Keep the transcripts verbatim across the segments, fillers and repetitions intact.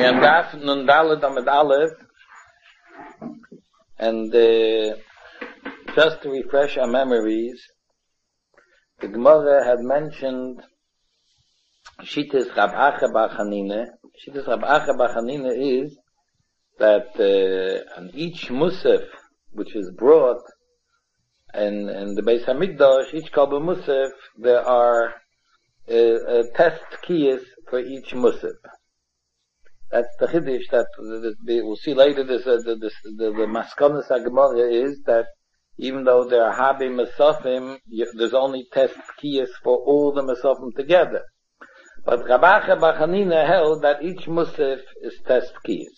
And Daf Nun Dalet Amud Aleph, and uh, just to refresh our memories, the Gemara had mentioned Shittas Rab Acha bar Chanina. Shittas Rab Acha bar Chanina is that uh, on each Musaf which is brought in, in the Beis Hamikdash, each Kabel Musaf, there are uh, uh, test keys for each Musaf. That's the Chiddush that we'll see later. This, uh, the, this, the, the Maskonas HaGemara is that even though there are Habi Mesofim, there's only test keys for all the Mesofim together. But Rab Acha bar Chanina held that each Musaf is test keys.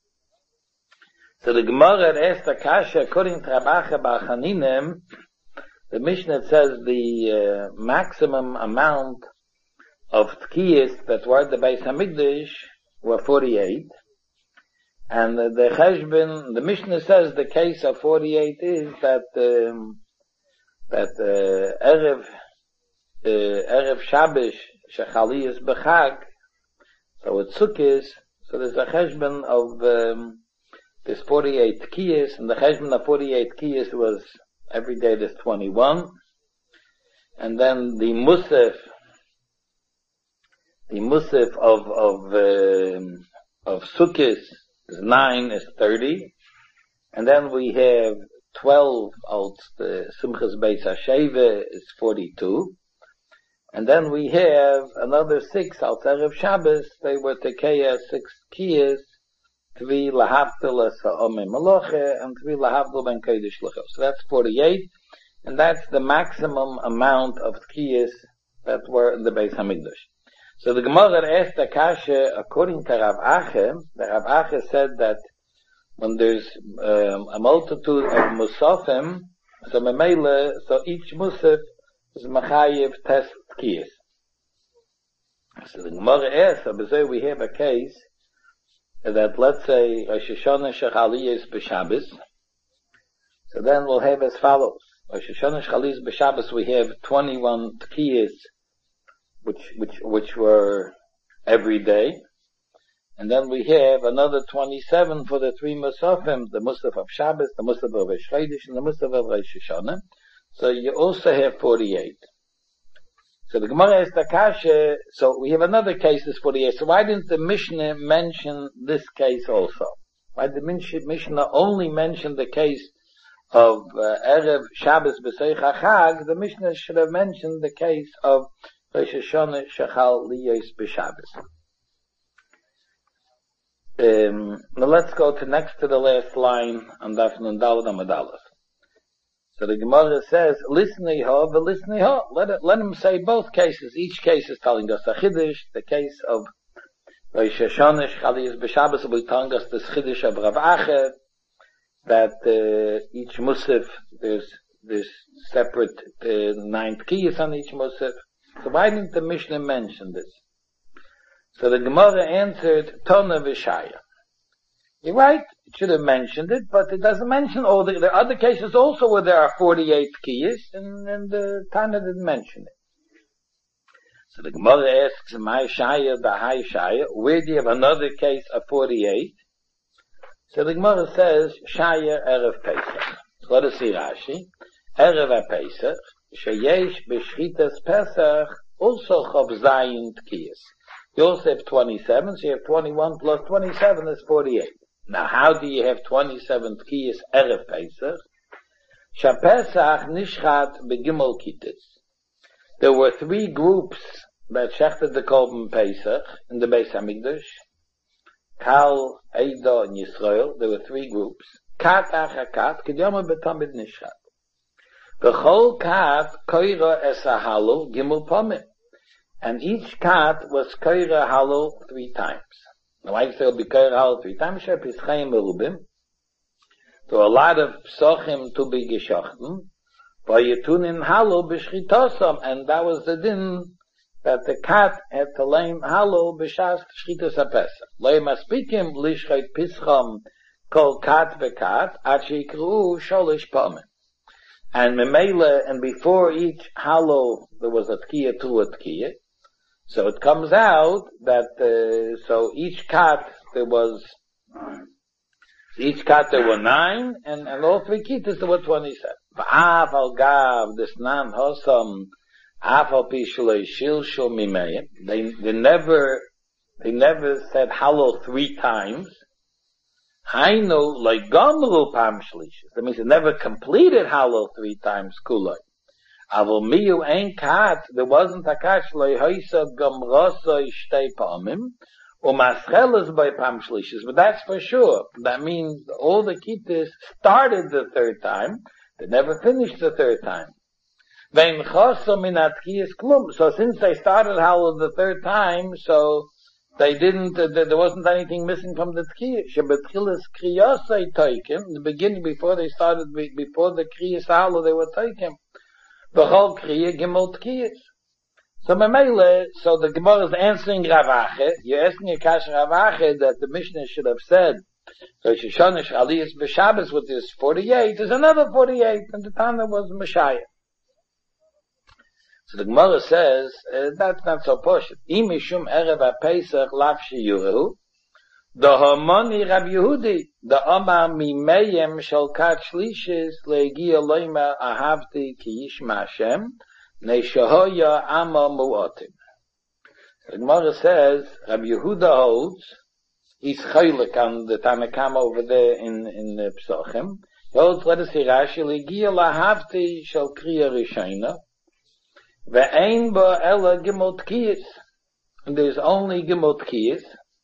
So the Gemara asked the Kasha, according to Rab Acha bar Chanina, the Mishnah says the uh, maximum amount of tkiyas that were at the Beis Hamikdash were forty-eight, and the, the Cheshbon, the Mishnah says the case of forty-eight is that um, that uh, Erev uh, Erev Shabbos Shechali is Bechag, so it's Sukkot, so there's a Cheshbon of um, there's forty-eight tkiyas, and the Cheshbon of forty-eight tkiyas was every day there's twenty-one, and then the Musaf The Musaf of, of, uh, of Sukkot is nine, is thirty. And then we have twelve out the Simchas Beis HaSheva is forty-two. And then we have another six out Erev Shabbos, they were Tekeya, six Kiyas, Tvi Lahavdil Es Ha'omim Maloche, and Tvi Lahavdil Ben Kodesh L'cho. So that's forty-eight, and that's the maximum amount of Kiyas that were in the Beis Hamikdash. So the Gemara asked the Kasha, according to Rab Acha, the Rab Acha said that when there's um, a multitude of Musafim, so Memele, so each Musaf is Machayev test Tkiyas. So the Gemara asked, so we have a case that let's say Rosh Hashanah Shechaliyah is B'Shabbos, so then we'll have as follows. Rosh Hashanah Shechaliyah is B'Shabbos, we have twenty-one Tkiyas, which, which, which were every day. And then we have another twenty-seven for the three Musafim, the Musaf of Shabbos, the Musaf of Rosh Chodesh, and the Musaf of Rosh Hashanah. So you also have forty-eight. So the Gemara is the Kasha, so we have another case is forty-eight. So why didn't the Mishnah mention this case also? Why did the Mishnah only mention the case of uh, Erev Shabbos B'Seich HaChag? The Mishnah should have mentioned the case of Rosh Hashanah Shechal Liyos B'Shabbos. Um, now let's go to next to the last line on Daf Nun Dalet Amud Aleph. So the Gemara says, "Listenei ha, v'listenei ha." Let it, let him say both cases. Each case is telling us a chiddush. The case of Rosh Hashanah Shechal Liyos B'Shabbos will be telling us the chiddush of Rav Acha, that uh, each musaf there's there's separate uh, nine tkiyas on each musaf. So why didn't the Mishnah mention this? So the Gemara answered, Tona Vishaya. You're right, it should have mentioned it, but it doesn't mention all the, there are other cases also where there are forty-eight kiyas, and, and the Tana didn't mention it. So the Gemara asks, My Shaya, the High Shaya, where do you have another case of forty-eight? So the Gemara says, Shaya Erev Pesach. So let us see Rashi. Erev Pesach. Sheyesh b'shchitas Pesach also chav zayin tkiyas. You also have twenty-seven, so you have twenty-one plus twenty-seven is forty-eight. Now how do you have twenty-seven tkiyas Erev Pesach? Shapesach nishchat begimel kitas. There were three groups that shechted the Korban Pesach in the Beis Hamikdash. Kal, Eidah, and Yisrael. There were three groups. Kat achakat, k'dyoma betamid nishchat. The whole cat koira es a halal gimel pamim, and each cat was koira halal three times. Now, why say it'll be koira halal three times? Shep is chayim merubim. So a lot of psochim to be geshochten, but yetunin halal b'shchitosam, and that was the din that the cat had to lay halal b'shas shchitos hapesach. Lo maspikim lishchait pischam kol kat v'kat ad sheikru sholish pamim. And memela, and before each hallow there was a tkiya to a tkiya. So it comes out that uh, so each kat there was, each kat there were nine, and, and all three kitas there were twenty-seven. V'af al gav, this nan hosam, af al pi shalei shilshul mimeyim. They, they never, they never said Hallel three times. Hainu like gomru pam shlishis. That means they never completed Hallel three times kulay. Avol miyu ein kat, there wasn't a kat shlei hoisa gomrosoi shtei pamim. Umascheles by pam shlishis. But that's for sure. That means all the kitas started the third time. They never finished the third time. Vein chosom min atkiyas klum. So since they started Hallel the third time, so they didn't, uh, there wasn't anything missing from the tkiyah. Shebetchilas kriyasei toikim. In the beginning, before they started, before the kriyas Hallel, they were toikim. B'chol kriyah gimel tkiyas. So Memele, so the Gemara is answering Rav Ache. You're asking a kasha Rav Ache that the Mishnah should have said, Rosh Hashanah Aliyas b'Shabbos, which is forty-eight, there's another forty-eight, and the time there was Messiah. So the Gemara says, uh, that's not so posh. Imishum erev ha-Pesach lav sheyurehu, the Homoni Rab Yehudi, the Omar mimeyem shel kat shlishis le'egia loima ahavti ki yishma Hashem, ne'shahoya ama mu'otim. The Gemara says, Rab Yehuda holds, he's chaylik on the Tanakama over there in, in the Psochim. He holds, let us see Rashi, le'egia lahavti shel kriya rishayna, ve'ein bo ela gimel tkiyas. And there's only gimel tkiyas.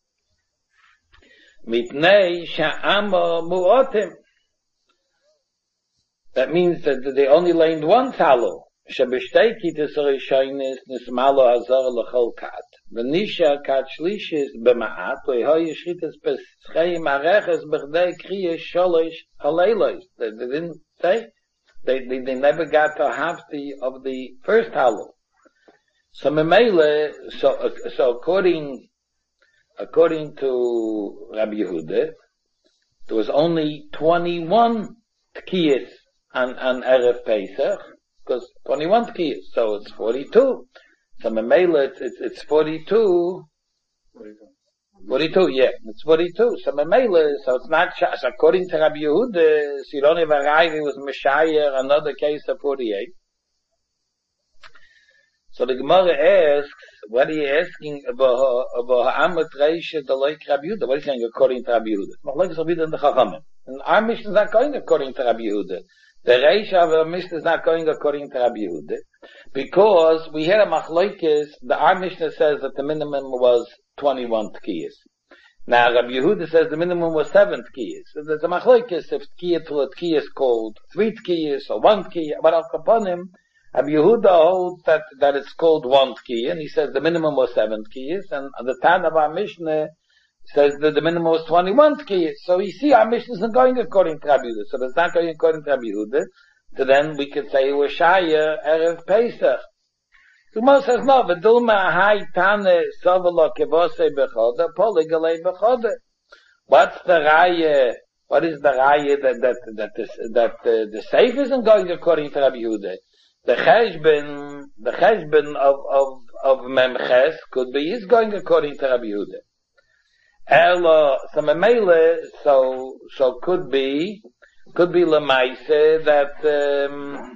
Mitnei sha'ama mu'otim. That means that they only learned one Hallel. Shebishtei kitas rishaynis nismalo hazar l'chol kat. V'nisha kat shlishis b'ma'at le'hoy yishritas b'scheim areches b'chdei kriyas sholosh haleilos. They didn't say. They, they, they never got to half the, of the first Hallel. So Memele, so, so according, according to Rabbi Yehuda, there was only twenty-one tkiyas on, on Erev Pesach, because twenty-one tkiyas, so it's forty-two. So Memele, it's, it's, it's forty-two. forty-two, yeah, it's forty-two. So Memele, so it's not, so according to Rabbi Yehuda, Sironi Varayvi was Messiah, another case of forty-eight. So the Gemara asks, what are you asking about, about Ha'amat Reisha, the like Rabbi Yehuda? What are you saying according to Rabbi Yehuda? Machlokes is wieder in the Chachamim. And our Mishnah is not going according to Rabbi Yehuda. The Reisha of our Mishnah is not going according to Rabbi Yehuda. Because we had a Machlokes, the our Mishnah says that the minimum was twenty-one tkiyas. Now Rabbi Yehuda says the minimum was seven tkiyas. So there's a Machlokes if tkiyah to a tkiyah is called three tkiyas or one tkiyah, but al kaponim, Rabbi Yehuda holds that, that it's called one tkiyah, and he says the minimum was seven tkiyas, and the Tan of our Mishnah says that the minimum was twenty-one tkiyas. So you see, our Mishnah isn't going according to Rabbi Yehuda. So if it's not going according to Rabbi Yehuda, so then we could say it was Shaya Erev Pesach. The Gemara says no, v'dulma hai tane sovelo kevosei bechoda, poligalei bechoda. What's the raya? What is the raya that that that this, that uh, the safe isn't going according to Rabbi Yehuda? The cheshbon, the cheshbon of of of memches could be is going according to Rabbi Yehuda. Elo, so memele, so so could be could be lemaise that. Um,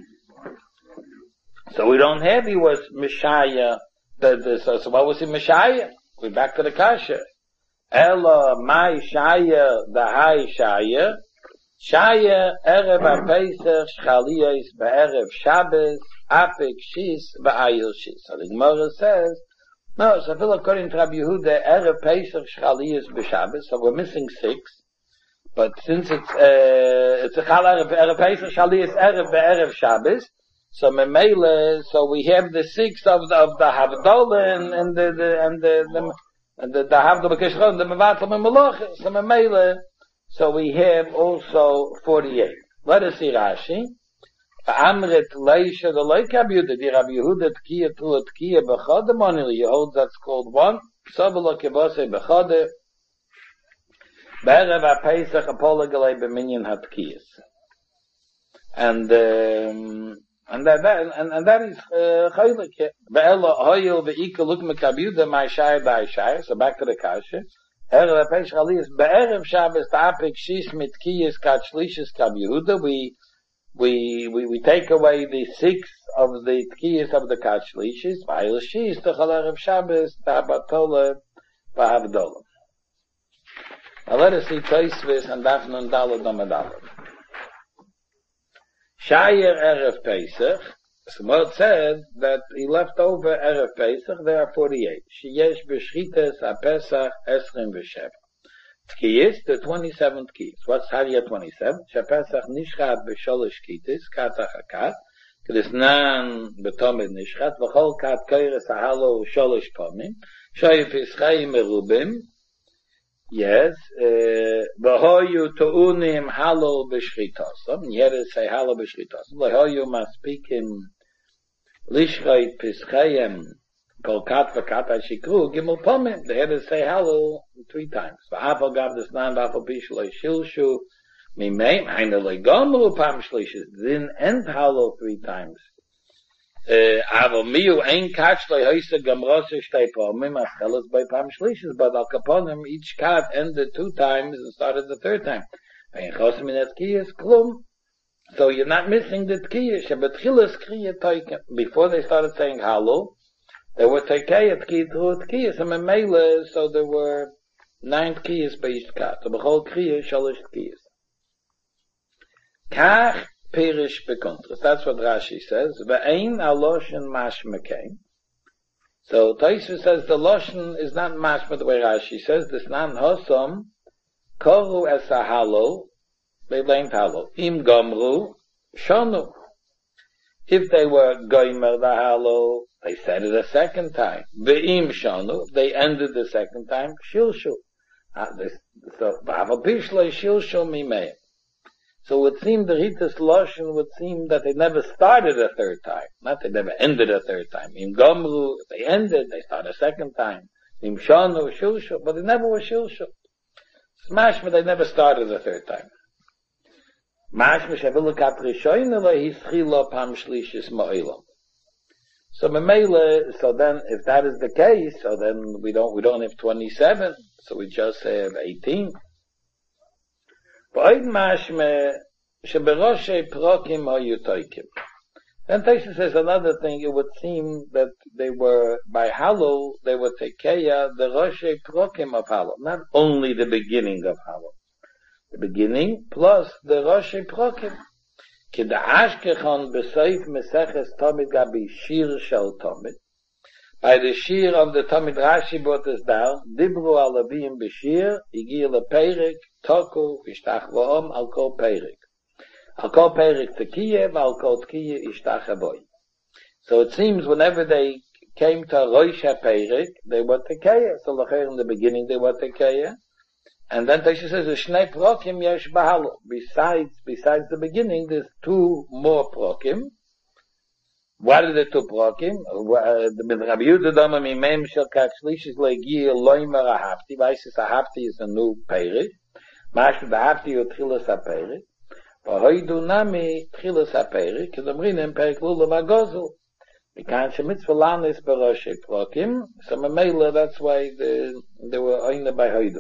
so we don't have he was Messiah. The, the, so, so what was he Messiah? We're back to the kasha. Elo my shaya the high shaya. Shaya erev ha-Pesach shchaliyos be'erev Shabbos apik shis be'ayil shis. So the Gemara says, no, so I feel according to Rabbi Yehuda, erev Pesach shchaliyos be'Shabbos, so we're missing six. But since it's, uh, it's a chal erev, erev Pesach shchaliyos erev be'erev Shabbos, so memele, so we have the six of the, of the Havdalah and, and the, the, and the, the, and the, the Havdalah b'Kishron, the Mevatel Memalach, so memele, so we have also forty-eight. Let us see Rashi. Amrit leisha the like Rabbi Yehuda, the Rabbi Yehuda tkiya to a tkiya b'chada monili. You hold that's called one. Sabala kibase b'chada. Be'erev ha-Pesach apola galei b'minyan ha-tkiyas. And, um, and that, that, and, and that is, uh, chaylik. Be'ela hoyil ve'ika luk me Rabbi Yehuda my shayr by shayr. So back to the kasha. Erev Pesach Aliyas, Be'erev Shabbos Ta'apik Shis Mit Kiyas Kat Shlishis Kab Yehuda, we, we, we, we take away the six of the Tkiyas of the Kat Shlishis, V'ayil Shis, Techal Erev Shabbos Ta'abatola V'havdola. Now let us see Tosfos and Daf Nun Daled Amud Aleph. Shayer Erev Pesach, Smod said that he left over Erev Pesach, there are forty-eight. Sheyesh B'Shchitas HaPesach Esrim V'Sheva. Tkiyis, the twenty-seventh Tkiyis. What's Harya twenty-seven? ShaPesach Nishchat B'Sholosh Kitis, Katach HaKat, K'desnan B'Tomid Nishchat, V'chol Kat Koyres HaHalo Sholosh Pomim, Shoyif Yischaim Merubim. Yes, v'hoyu tu'unim halo b'shchitosam. Here it say halo b'shchitosam. V'hoyu maspikim lishchait pischayim kol kat v'kat ha'shikru gimel pomim. Here it say halo three times. V'afal gav desnan v'afal pishloi shilshu mimeim haina le'gomru pam shlishis. Didn't end halo three times. Aber miu ein katschlei heise gamrose stei pomim ascheles by pam shlishis, but al kaponim each kat ended two times and started the third time. Ein chos min et kiyas klum. So you're not missing the tkiyas. Shebetchilas kriya toikem. Before they started saying halo, there were teikei tkiyas through tkiyas and memele, so there were nine tkiyas by each kat. So b'chol kriya shalish tkiyas. Kach Perish bekontras. That's what Rashi says. Ve'ein aloshen mashmekain. So Tosfos says the loshen is not mashma the way Rashi says. This nan hosom koru es halo. They blamed halo. Im gomru shonu. If they were goimer the halo, they said it a second time. Ve'im shonu. They ended the second time. Shilshu. So b'aval pishlei shilshu mimeim. So it would seem the Ritas Loshen would seem that they never started a third time. Not they never ended a third time. Im Gomru, they ended, they started a second time. Im Shonu, Shilshu, but they never were Shilshu. Smash, but they never started a third time. Mashma Shavilu Kat Rishoynela, Hischilo Pam Shlishis Ma'ilam. So Memele, so then, if that is the case, so then we don't, we don't have twenty-seven, so we just have eighteen. Then Tosfos says another thing, it would seem that they were, by Halo, they were Tekeya, the Roshe Prokim of Halo, not only the beginning of Halo. The beginning plus the Roshe Prokim. Kida Ashkechon Besoif Meseches Tomid Gabi Shir Shel Tomid. By the Shir of the Tomid Rashi brought us down, Dibru Alavim Beshir, Igir LePeirik, Toku, Ishtach Vo'om, Al Kol Peirik. Al Kol Peirik Tekiye, Al Kol Tekiye, Ishtach Aboy. So it seems whenever they came to Rosh HaPeirik, they were Tekiye. So lacher in the beginning they were Tekiye. And then Tosfos says, Shnei Prokim Yesh Bahalo. Besides, besides the beginning, there's two more Prokim. What are the two Prokim? The Rabbi Yehuda Dama Mimem Shel Kat Shlishis Le'gir Loimer Ahavti. Vaisis Ahavti is a new Peirik. Mash B'Ahavti U Tchilas HaPeirik. V'hoidu Nami Tchilas HaPeirik. Because Amrin Em Peirik Lulav HaGozel. Mikan Shemitzvah Lanis B'Roshei Prokim. So Memela, that's why the, they were oine by Hoidu.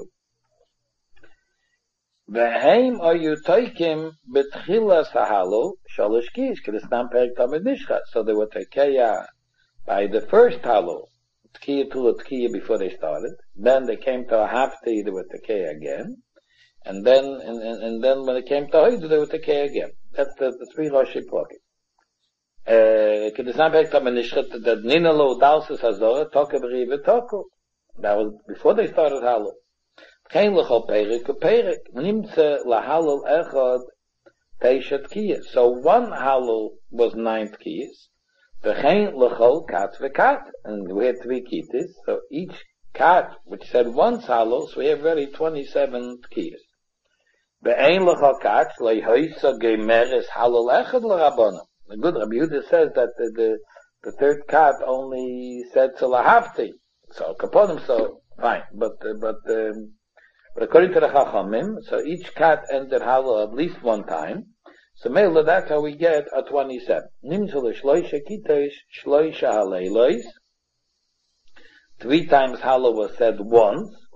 V'heim oyu toikim b'tchilas hahalo shalosh kiyas k'destam perik tamid nishchat. So they were tekeya by the first halo, tkiya to a tkiya before they started. Then they came to a hafti, they were tekeya again. And then, and, and, and then when it came to hoidu, they were tekeya again. That's the, the three roshi prokim. K'destam perik tamid nishchat, that ninalo dalsis hazorah, toke b'rive toku. That was before they started halo. Kein lechol perik u perik. Nimtze lahalol echad teishat kiyas. So one halol was nine kiyas. V'chein lechol kat v'kat. And we had three kitas. So each kat, which said one halol, so we have already twenty-seven kiyas. V'ein lechol kat, leihoisa gemeres halol echad l'rabonam. The good Rabbi Yehuda says that the, the, the third kat only said to lahavti. So kaponim, so fine. But, uh, but, um, But according to the Chachamim, so each cat ended Halo at least one time. So Mela, that's how we get a twenty-seven. Nimtzul shloisha kitosh shloisha haleilos. Three times Halo was said once.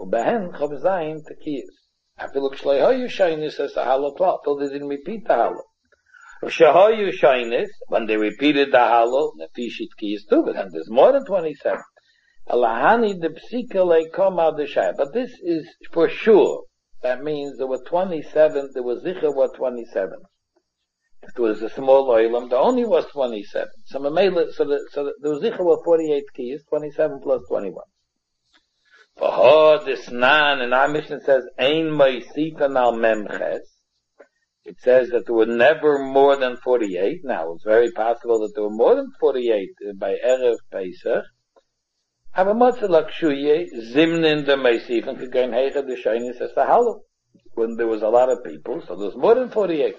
Ubehen chav zayin tekiyas. Afilu k'shleihoyu shaynis as a halo klal, till they didn't repeat the halo. Shahoyu shaynis, when they repeated the halo, nefishit kiyas too, but then there's more than twenty-seven. Alahani de psika leikom al deshai. But this is for sure. That means there were twenty-seven, there was zicher were twenty-seven. If it was a small oilam, there only was twenty-seven. So, so, the, so the, there was zicher were forty-eight kiyas, twenty-seven plus twenty-one. For ho, this nan, and our mission says, ein moisifan al memches. It says that there were never more than forty-eight. Now, it's very possible that there were more than forty-eight by Erev Pesach. Aber motzalak shuye, zimnin de moisifan, kegain heicha de shaynis as the halo. When there was a lot of people, so there was more than forty-eight.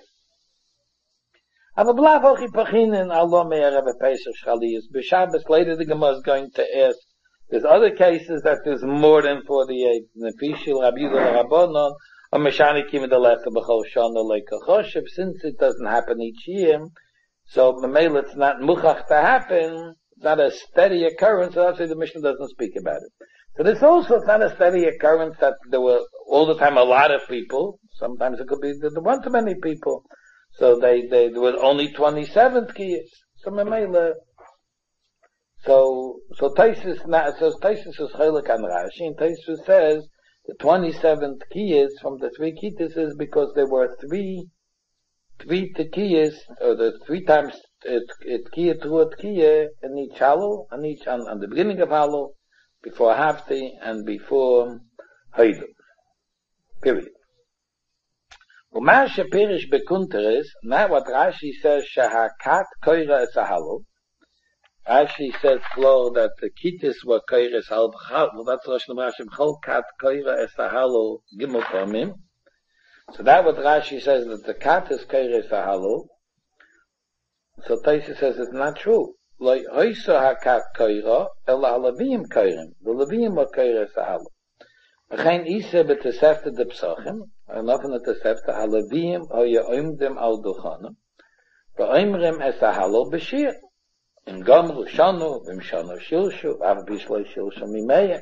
Aber blav ochi pachinen alo me Erev Pesach shaliyas. B'Shabbos later the Gemara is going to ask, there's other cases that there's more than forty-eight. Nefishil Rabbi Yehuda Rabbanon, or Meshanikim D'Lecha B'chol Shana Leikachoshev. Since it doesn't happen each year, so Mamela it's not muchach to happen. It's not a steady occurrence. So that's why the Mishnah doesn't speak about it. So this also it's not a steady occurrence that there were all the time a lot of people. Sometimes it could be that there weren't too many people. So they they there was only twenty-seven tkiyas. So Mamela. So, so Taisus, so Taisus is Chelik and Rashi, and Taisus says the twenty-seven tkiyas from the three kittas is because there were three, three tkiyas, or the three times tkiyah through a tkiyah in each halo, and each, on, on the beginning of halo, before Hafti, and before Haidu. Period. Umasha Pirish Bekunter is, now what Rashi says, Shahakat Koira es a halo. Rashi says, Flo, that the kittis were koires halv chal. Well, that's Rosh Rashi. Chol kat koira es halo gimel pamim. So that what Rashi says, that the kat is koires halo. So Taisa says it's not true. Loi hoiso hakat koira el halavim koirim. The lavim were koires halo. Achein isa betesefte de psachim. Enough in the tesefte halavim hoye oimdim al duchanim. Ve'oimrim es halo b'shir. In Gomru Shanu, Vim Shanu Shilshu, Av Bishloi Shilshu Mimeya.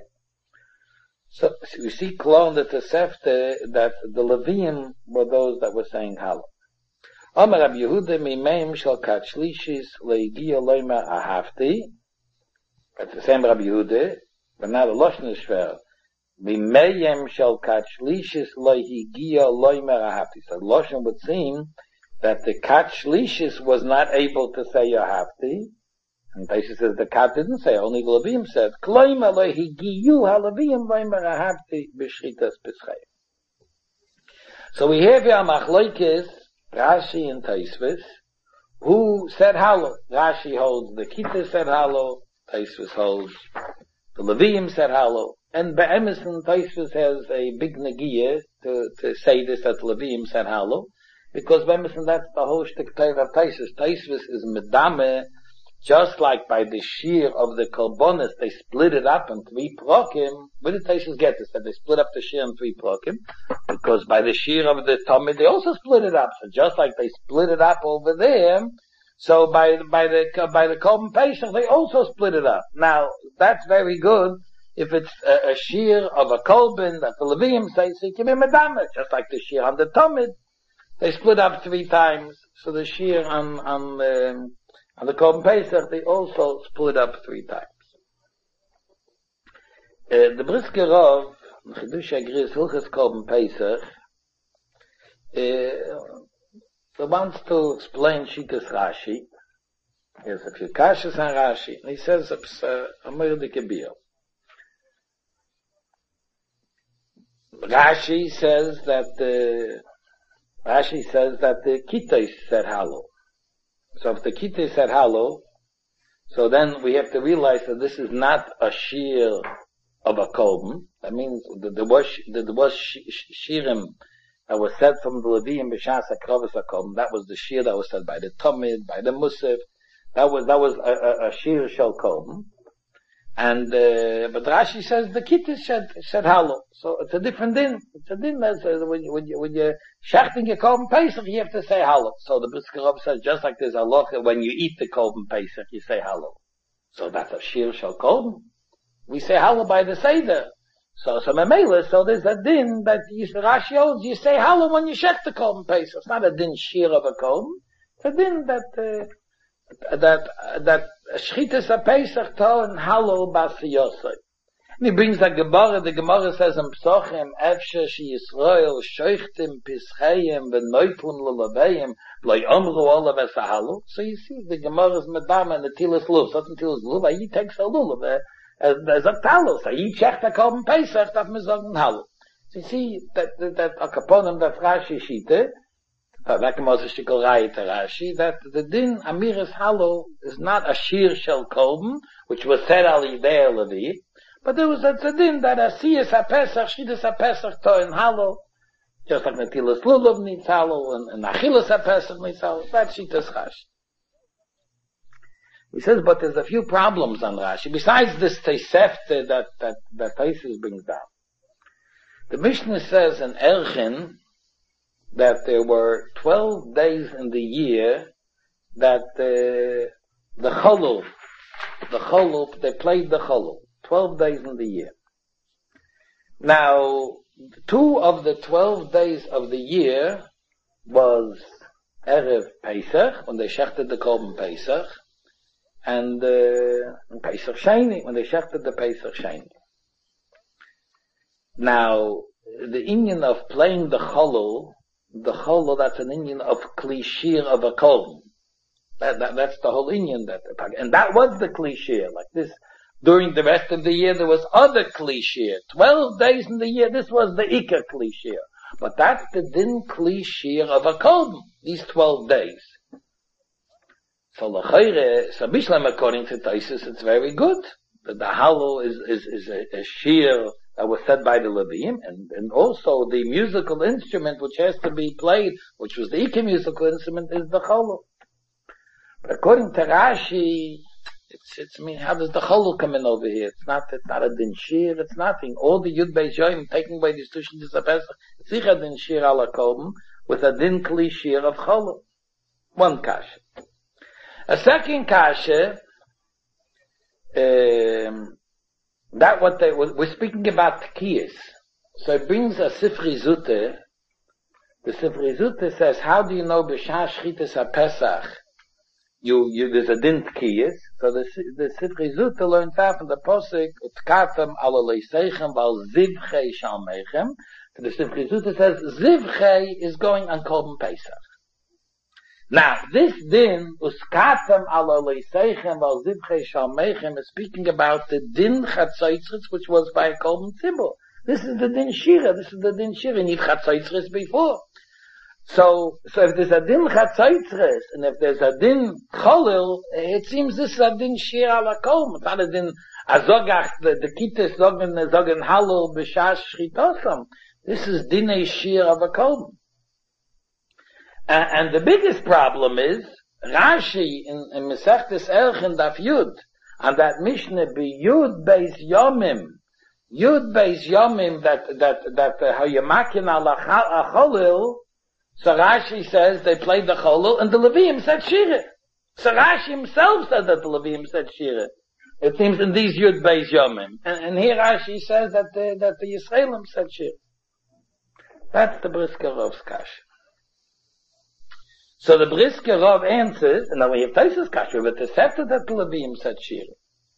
So we see clone that the Sefte that the Levium were those that were saying Halo. Omer Rabbi Yehuda Mimeim Shal Kat Shlishis Leigia Loima Ahavti. That's the same Rabbi Yehuda, but now the Lashon is Shver. Mimeim Shal Kat Shlishis Leigia Loima Ahavti. So Lashon would seem that the Kat Shlishis was not able to say Ahavti. And Taisa says the cat didn't say, only the Levim said, Kloima lehi giyu ha-Levim vaymer ahavti b'shchitas b'schayim. So we have here Machloikis, Rashi and Taisvis, who said Halo. Rashi holds the Kita said Halo, Taisvis holds the Levim said Halo, and Be'emerson Taisvis has a big negiah to, to say this that Levim said Halo, because Be'emerson that's the whole shtick of Taisvis. Taisvis is medame. Just like by the shear of the Korbanos, they split it up in three prokim. Where did Taisvis get this? That they split up the shear in three prokim? Because by the shear of the Talmud, they also split it up. So just like they split it up over there, so by, by the, by the Korban Pesach, they also split it up. Now, that's very good if it's a, a shear of a Korban that the Levim say, so it can be medama, just like the shear on the Talmud. They split up three times. So the shear on, on, um, And the Korban Pesach, they also split up three times. Uh, the Brisker Rov, Chidush Agris, Hilchas Korban Pesach, uh, wants to explain Shitas Rashi. He has a few kashas on Rashi, and he says it's uh, a Mordike Biel. Rashi says that the, Rashi says that the Kittais said Halo. So if the Kittais said Halo, so then we have to realize that this is not a shear of a Korban. That means that there was, that there was shirim that was said from the Levi and B'Shas HaKrovas HaKorban. That was the shear that was said by the Tamid, by the Musaf. That was, that was a, a, a shear shel Korban. And, uh, but Rashi says the Kittais said, said Halo. So it's a different din. It's a din that says when you, when you, when you're shachting your Korban Pesach, you have to say Halo. So the Brisker Rov says just like there's halacha when you eat the Korban Pesach, you say Halo. So that's a shear shel Korban. We say Halo by the Seder. So, so Memela, so there's a din that you, Rashi holds, you say hallow when you check the Korban Pesach. It's not a din shear of a Korban. It's a din that, uh, that, uh, that Shchitas a Pesach to and hallow bas Yosef. And he brings a Gemara, the Gemara says in Psochim, Efshe she Yisrael, Shoichtim, Pischayim, V'noitlum Lulabayim, Loi Omru Olav es a hallow. So you see, the Gemara is Medama and the Tilas Lulav. So the Tilas Lulav, he takes a Lulav, as a Talus. So he checked the Korban Pesach, that me sagen hallow. So you see, that, that, that a Kaponim, that Rashi Shite, that Gemara is Shikol Rai to Rashi, that the din Amiris hallow is not a Shir Shel Korban, which was said al Yidei Levi, but there was a tzadin that Asiyas HaPesach, Shchitas HaPesach to in hallow, just like Netilas Lulav needs hallow, and, and Achilas HaPesach needs hallow. That's Shitas Rashi. He says, but there's a few problems on Rashi, besides this Tosefta that, that, that Tosfos brings down. The Mishnah says in Erchin that there were twelve days in the year that uh, the Cholul, the Cholul, they played the Cholul. Twelve days in the year. Now, two of the twelve days of the year was Erev Pesach, when they shechted the Korban Pesach, and uh, Pesach Sheni, when they shechted the Pesach Sheni. Now, the Indian of playing the Cholul, the Cholul, that's an Indian of Klishir of a Korban. That, that, that's the whole Indian that, and that was the Klishir, like this. During the rest of the year, there was other klishir. Twelve days in the year, this was the Ikar klishir. But that's the din klishir of a Korban, these twelve days. So, l'chayre, so Bishlam, according to Tosfos, it's very good. That the hallow is, is, is a, a shir that was said by the Levim, and, and also the musical instrument which has to be played, which was the Ikar musical instrument, is the cholul. But according to Rashi, It's, it's, I mean, how does the Cholul come in over here? It's not, it's not a din shir, it's nothing. All the Yud Beis Yoim, taking away these two Shchitas HaPesach, it's not a din shir ala Korban, with a din kli shir of Cholul. One kasha. A second kasha, um, that what they, we're speaking about Tekiyas. So it brings a Sifri Zute. The Sifri Zute says, how do you know B'shah Shchitas HaPesach? You, you, there's a din Tekiyas. So the, the Sifri Zute learns out from the Posik, Utkatem ala leiseichem val zivchei shalmeichem. So the Sifri Zute says, zivchei is going on Korban Pesach. Now, this din, Uskatem ala leiseichem val zivchei shalmeichem, is speaking about the din Chatzotzres, which was by Korban Tzibur. This is the din Shira, this is the din Shira, you need Chatzotzres before. So, so if there's a din Chatzotzres, and if there's a din Cholul, it seems this is a din Shir ala Korban. It's not a din Azogach, the, the Kittes Zogen, Zogen Halul, B'shas Shchitosam. This is dinei Shir of a Korban. Uh, and the biggest problem is, Rashi in, in Mesechtes Erchin Daf Yud, and that Mishnah be Yud Beis Yomim, Yud Beis Yomim, that, that, that, how you makin ala Cholul. So Rashi says they played the Cholul, and the Levim said Shira. So Rashi himself said that the Levim said Shira. It seems in these Yud Beis Yomim. And, and here Rashi says that the, that the Yisraelim said Shira. That's the Brisker Rov's kasha. So the Brisker Rov answers, and now we have Tosfos kasha, but the Sefer that the Levim said Shira.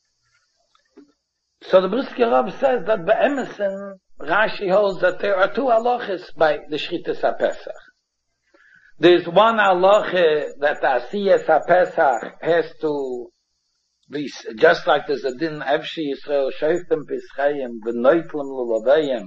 So the Brisker Rov says that by Emerson, Rashi holds that there are two halachas by the Shchitas HaPesach. There's one halacha that the Asiyas HaPesach has to be, just like there's a din Evshi Yisrael, Shoiftem Pischayim, V'noitlem Lulabayim,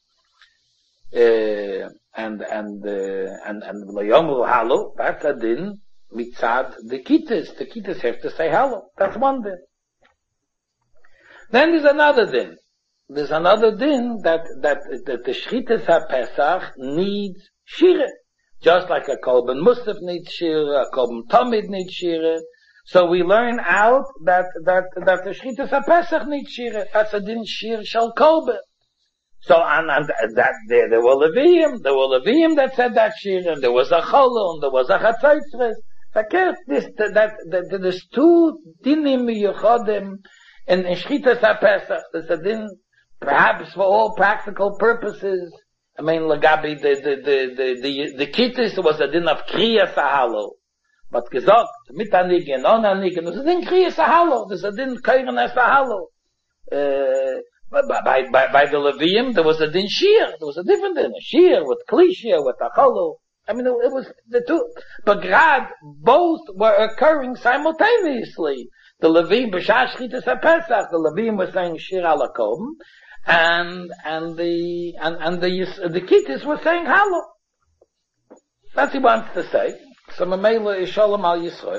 and, and, uh, and, and V'loyomru Halu, that's a din, mitzad the Kittes. The Kittes have to say Halu. That's one din. Then there's another din. There's another din that, that, that the Shchitas HaPesach needs Shira. Just like a Korban Musaf needs Shira, a Korban Tamid needs Shira. So we learn out that, that, that the Shchitas HaPesach needs Shira. That's a din Shir Shal Korban. So, and, and that, there, there were Leviim, there were Leviim that said that Shira, there was a Cholul, there was a Chatzotzres. Verkehrt, this, that, that, that, there's two dinim yuchodim in, in Shchitas HaPesach. There's a din perhaps for all practical purposes, I mean, Lagabi, the, the, the, the, the, the Kittis was a din of Kriya Sahalo. But gesagt, mit Anigen, on Anigen, there's a din Kriya Sahalo, there's a din Kairan Sahalo. Uh, by, by, by the Levium, there was a din Shir, there was a different din, a Shir with Klishia, with Achalo. I mean, it, it was the two, but Grad, both were occurring simultaneously. The Levim, B'shah Shchitas HaPesach, the Levim was saying Shir Alakom, and, and the, and, and the, the Kittis were saying Halo. That's what he wants to say. So Mamela is Shalom Al Yisrael.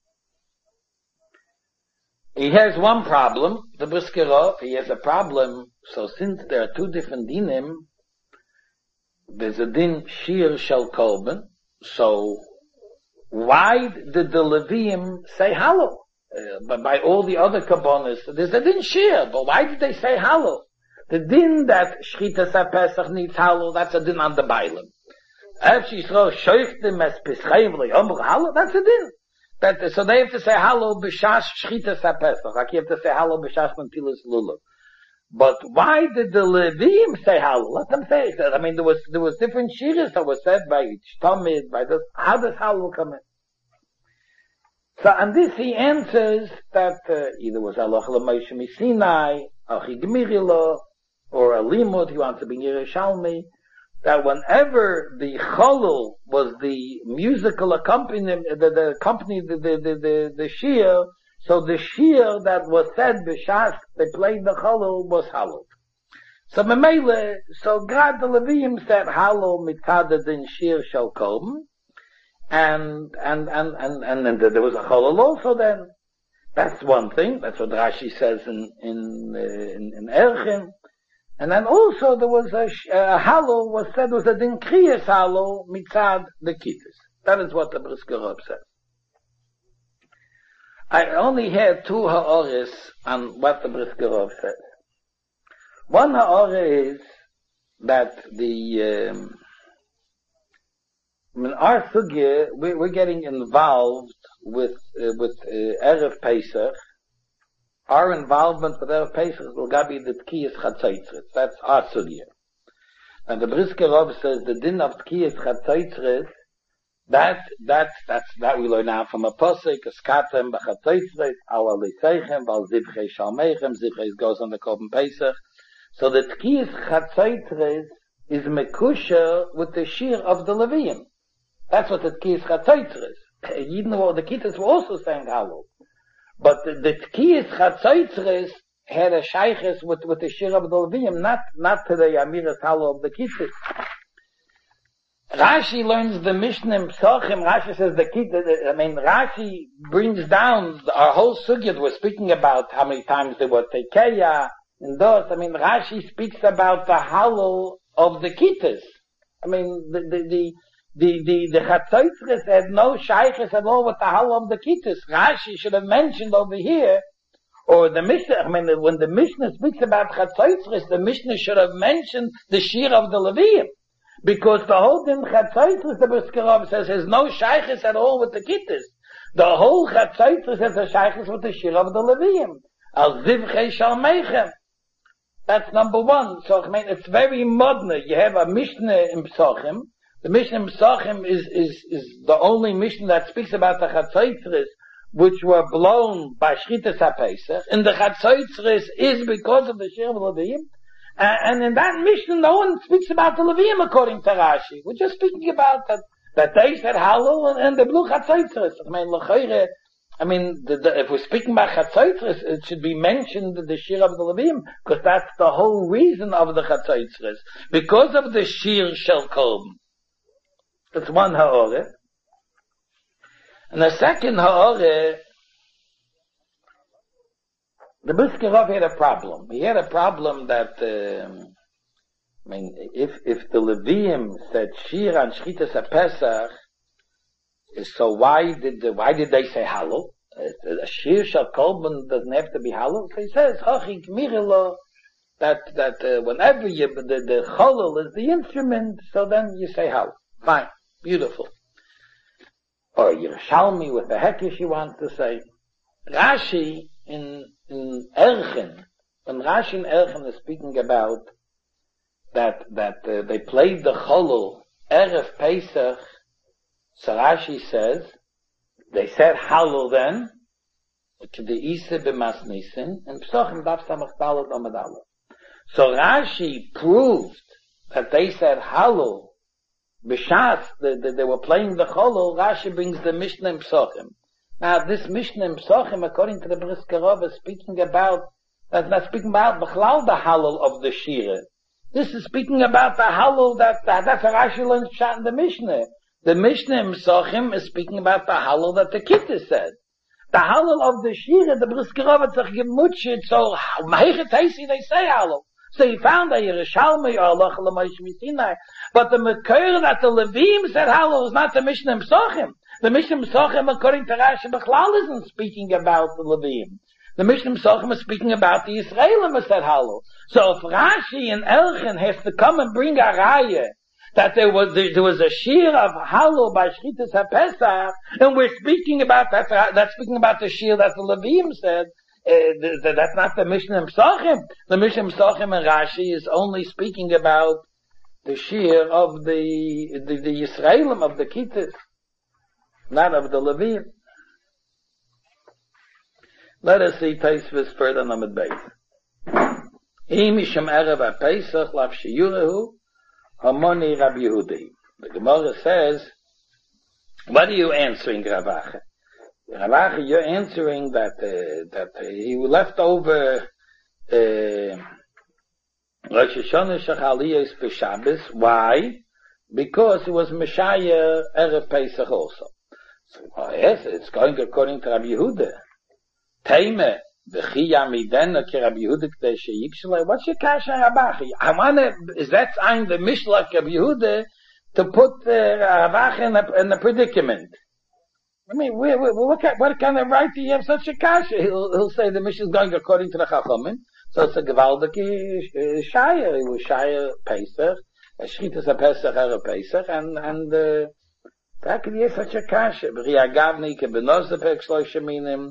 He has one problem, the Brisker, he has a problem, so since there are two different dinim, there's a din Shir Shel Korban, so why did the Levium say Halo? Uh, but by all the other Kabbonis, there's a din Shir, but why did they say Halo? The din that Shchitas HaPesach needs Halo, that's a din on the Bailim. If she throws Shoichtim as Pischayim L'Yomr Halo, that's a din. That, so they have to say Halo B'shas Shchitas HaPesach, like you have to say Halo B'shas Mentilas Lulav. But why did the Levim say Halo? Let them say it. I mean, there was, there was different shiras that were said by each Talmud, by this. How does Halo come in? So on this he answers that uh, either was Aloch L'Moshe Misinai, Achi Gmirilo, or a Limud, he wants to be Yerushalmi, that whenever the Cholul was the musical accompaniment, the, the company, the, the, the, the, the Shir, so the Shir that was said, B'shas, they played the Cholul, was Halal. So Memele, so God the Leviim said Halal mitzad din Shir shel Korban, and, and, and, and, and then there was a Cholul also then. That's one thing, that's what Rashi says in, in, uh, in, in Erchin. And then also there was a, a Halo was said was a din Kriyas Halo mitzad the Kittis. That is what the Brisker Reb said. I only had two ha'ores on what the Brisker Reb said. One ha'ore is that the um, in our sugya we, we're getting involved with uh, with uh, Erev Pesach. Our involvement with Erev Pesach will be the Tkiyas Chatzaitzres. That's our sugya. And the Brisker Reb says the din of Tkiyas Chatzaitzres, that, that, that's, that we learn now from a Posek, a Skatem, B'Chatzaitzres, Al Alisechem, Val Zivchei Shalmeichem, Zivchei goes on the Korban Pesach. So the Tkiyas Chatzaitzres is Mekusha with the Shir of the Leviim. That's what the Tkiyas Chatzaitzres. Even though the Kittas were also saying Halo. But the, the Tkiyas Chatzaitzres had a Shayches with, with the Shir of the Leviim, not, not to the Amiras Halo of the Kittas. Rashi learns the Mishnah in Psachim. Rashi says the Kittas, I mean, Rashi brings down our whole sugya. We're speaking about how many times there was Tekeya and those. I mean, Rashi speaks about the Halo of the Kittas. I mean, the, the, the, The, the, the Chatzaitzres had no shayches at all with the Halo of the Kittas. Rashi should have mentioned over here, or the Mishnah, I mean, when the Mishnah speaks about Chatzaitzres, the Mishnah should have mentioned the Shir of the Leviim. Because the whole thing Chatzaitzres, the Brisker Reb says, has no shayches at all with the Kittas. The whole Chatzaitzres has a shayches with the Shir of the Leviim. Al Zivchei Shalmeichem. That's number one. So, I mean, it's very modern. You have a Mishnah in Psachim. The Mishnah in Psachim is, is, is the only Mishnah that speaks about the Chatzaitzres, which were blown by Shchitas HaPesach. And the Chatzaitzres is because of the Shir of the Leviim. And, and in that Mishnah, no one speaks about the Leviim according to Rashi. We're just speaking about that, that they said Halo and, and the blue Chatzaitzres. I mean, L'chayre, I mean, the, the, if we're speaking about Chatzaitzres, it should be mentioned the Shir of the Leviim, because that's the whole reason of the Chatzaitzres. Because of the Shir Shel Korban. That's one ha'ore. And the second ha'ore, the Brisker Reb had a problem. He had a problem that, um, I mean, if, if the Leviim said Shir and Shchitas HaPesach, so why did, the, why did they say Halo? A Shir Shel Korban doesn't have to be Halo. So he says, Hochi Gmirilo, that, that, uh, whenever you, the, the Cholul is the instrument, so then you say Halo. Fine. Beautiful. Or Yerushalmi with the Hekesh you want to say. Rashi in, in Erchin when Rashi and Elchen is speaking about that, that uh, they played the Cholul Erev Pesach, so Rashi says, they said Halul then, to the Isa b'Masnisin, and Psochim Daf Samach Daled Amud Aleph. So Rashi proved that they said Halul, B'Shas, that they were playing the Cholul. Rashi brings the Mishnah in Psochim. Now this Mishnah in Psochim, according to the Brisker Rov, is speaking about, that's not speaking about B'chlal the Halul of the Shira. This is speaking about the Halul that, that that's a Rashi learned Pshat in the Mishnah. The Mishnah in Psochim is speaking about the Halul that the Kitta said. The Halul of the Shira, the Brisker Rov, it's a Gemutchit, so Mahechet Heisi, they say Halul. So he found that Yerushalmi or Allah Chalamaysh Misinai. But the Mekoyer that the Levim said Halul was not the Mishnah in Psochim. The Mishnah in Psochim, according to Rashi, Bechlal isn't speaking about the Levim. The Mishnah in Psochim is speaking about the Yisraelim who said Halul. So if Rashi and Elchen has to come and bring a raya that there was there, there was a shir of Halul by Shchitas HaPesach, and we're speaking about that, that's speaking about the shir that the Levim said, uh, that's not the Mishnah in Psochim. The Mishnah in Psochim and Rashi is only speaking about the shir of the the, the Yisraelim, of the Kittas, not of the Levim. Let us see Taisvis further on the base. Imisham Erev HaPesach lav sheyurehu Hamoni Rabbi Yehudi. The Gemara says, what are you answering, Ravacha? Ravacha, you're answering that uh, that uh, he left over uh, Rosh Hashanah Shechaliyos b'Shabbos. Why? Because it was Meshaya Erev Pesach also. So, well, yes, it's going according to Rabbi Yehuda. Teime. What's your kasha, Ravacha? I wanna, is that I'm the Mishlach of Yehuda to put uh, Ravacha in a, in a predicament? I mean, we, we, what, what kind of right do you have such a kasha? He'll, he'll say the Mishnah is going according to the Chachamim, so it's a Gevaldik uh, Shire. It was Shire Pesach, Shchitas HaPesach Erev Pesach, and, and, uh, how could you have such a kasha? B'Riya Gavni, Kebenozapek Shloisha Minim,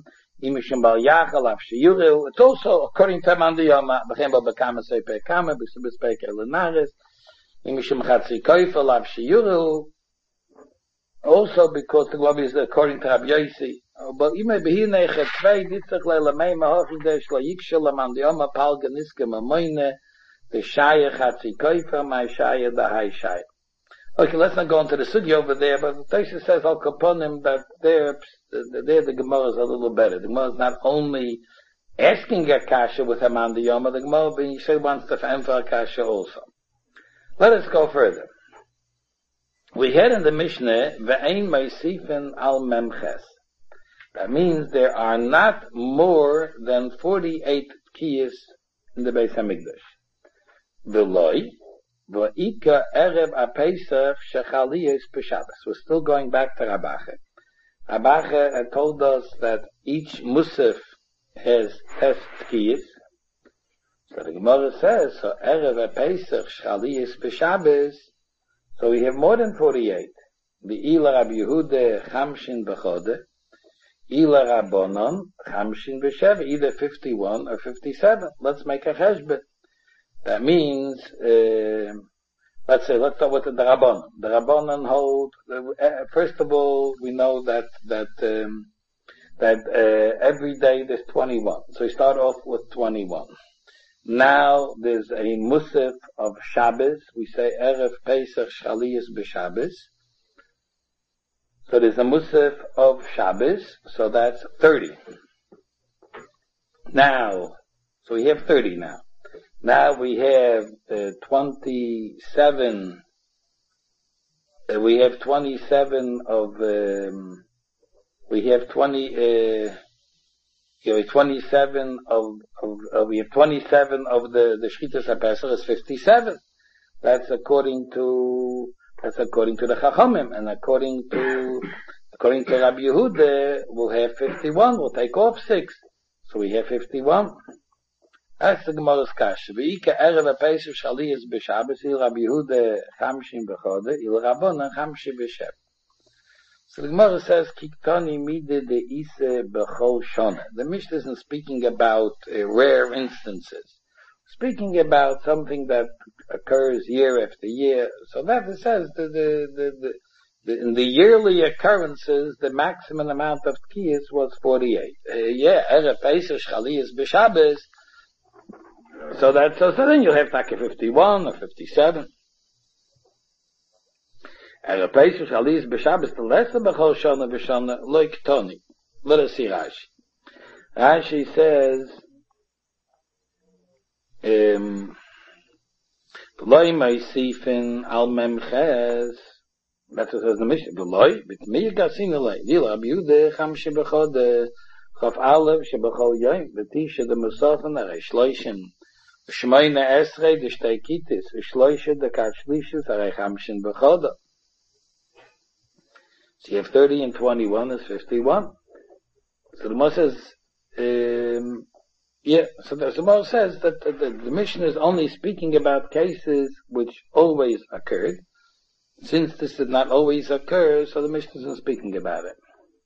it's also according to Mandiyama, Bechemba Bekama Sepe Kama, Bispeke Lenaris, Imishim Chatzi Koifa, Lav Shiyuru, also because the Globe is according to Rabbi Yossi. But Ime Behine Chetvei Ditzach Lelamei Mahochidesh La Yikshel Mandiyama Pal Ganiske Mamoine, the Shaya Chatzi Koifa, my Shaya, the High Shaya. Okay, let's not go into the sugya over there, but the Tosha says Al Kaponim that there, there the Gemara is a little better. The Gemara is not only asking a kasha with Haman the Yoma, the Gemara being she wants to answer a kasha also. Let us go further. We had in the Mishnah Ve'ein Meisifen Al Memches. That means there are not more than forty-eight kiyas in the Beis Hamikdash. V'loi. V'ika Erev HaPesach Shechaliyos b'Shabbos. We're still going back to Rabacha. Rabacha had told us that each Musaf has test kiyas. So the Gemara says, so Erev HaPesach Shechaliyos b'Shabbos, so we have more than forty-eight. V'ila Rabbi Yehuda Chamshin b'Chode, Ila Rabbonon Chamshin b'Sheva, either fifty-one or fifty-seven. Let's make a cheshbon. That means, uh, let's say, let's start with the Rabbanon. The Rabbanon hold, uh, first of all, we know that, that, um, that, uh, every day there's twenty-one. So we start off with twenty-one. Now there's a Musaf of Shabbos. We say Erev Pesach Shchaliyos b'Shabbos. So there's a Musaf of Shabbos. So that's thirty. Now, so we have thirty now. Now we have uh, twenty-seven, uh, we have twenty-seven of, um, we have twenty, uh, you know, twenty-seven of, of, of, we have twenty-seven of the, the Shchitas HaPesach is fifty-seven. That's according to, that's according to the Chachamim, and according to, according to Rabbi Yehuda, we'll have fifty-one, we'll take off six. So we have fifty-one. That's the Gemara's kasha. V'ika Erev HaPesach Shchaliyos b'Shabbos, Il Rabbi Yehuda Chamshin b'Chode, Il Rabbonon Chamshin b'Sheva. So the Gemara says, Kiktani mide de ise bechol shana. The Mishnah isn't speaking about uh, rare instances. Speaking about something that occurs year after year. So that it says the, the, the, the, the in the yearly occurrences, the maximum amount of tkiyas was forty-eight. Uh, yeah, Erev Pesach Chaliyas b'Shabbos. So that so, so then you'll have like a fifty-one or fifty-seven. Erev Pesach Chaliyas b'Shabbos the lesser b'chol shana b'shana like Tony. Let us see Rashi. Rashi says. Um, V'loi meisifin al memches. That's what says the Mishnah. V'loi b'tmiyah gasin alei. V'ila b'yudeh cham shebechod chaf alev shebechol yoyim. V'tisha de musafen arei shloishim. V'shmoyne esrei de shtei kitis. V'shloisha de kachlishis arei chamshin bechoda. So you have thirty and twenty-one is fifty-one. So the Moshe says, um, yeah, so the Gemara says that the, the, the Mishnah is only speaking about cases which always occurred. Since this did not always occur, so the Mishnah isn't speaking about it.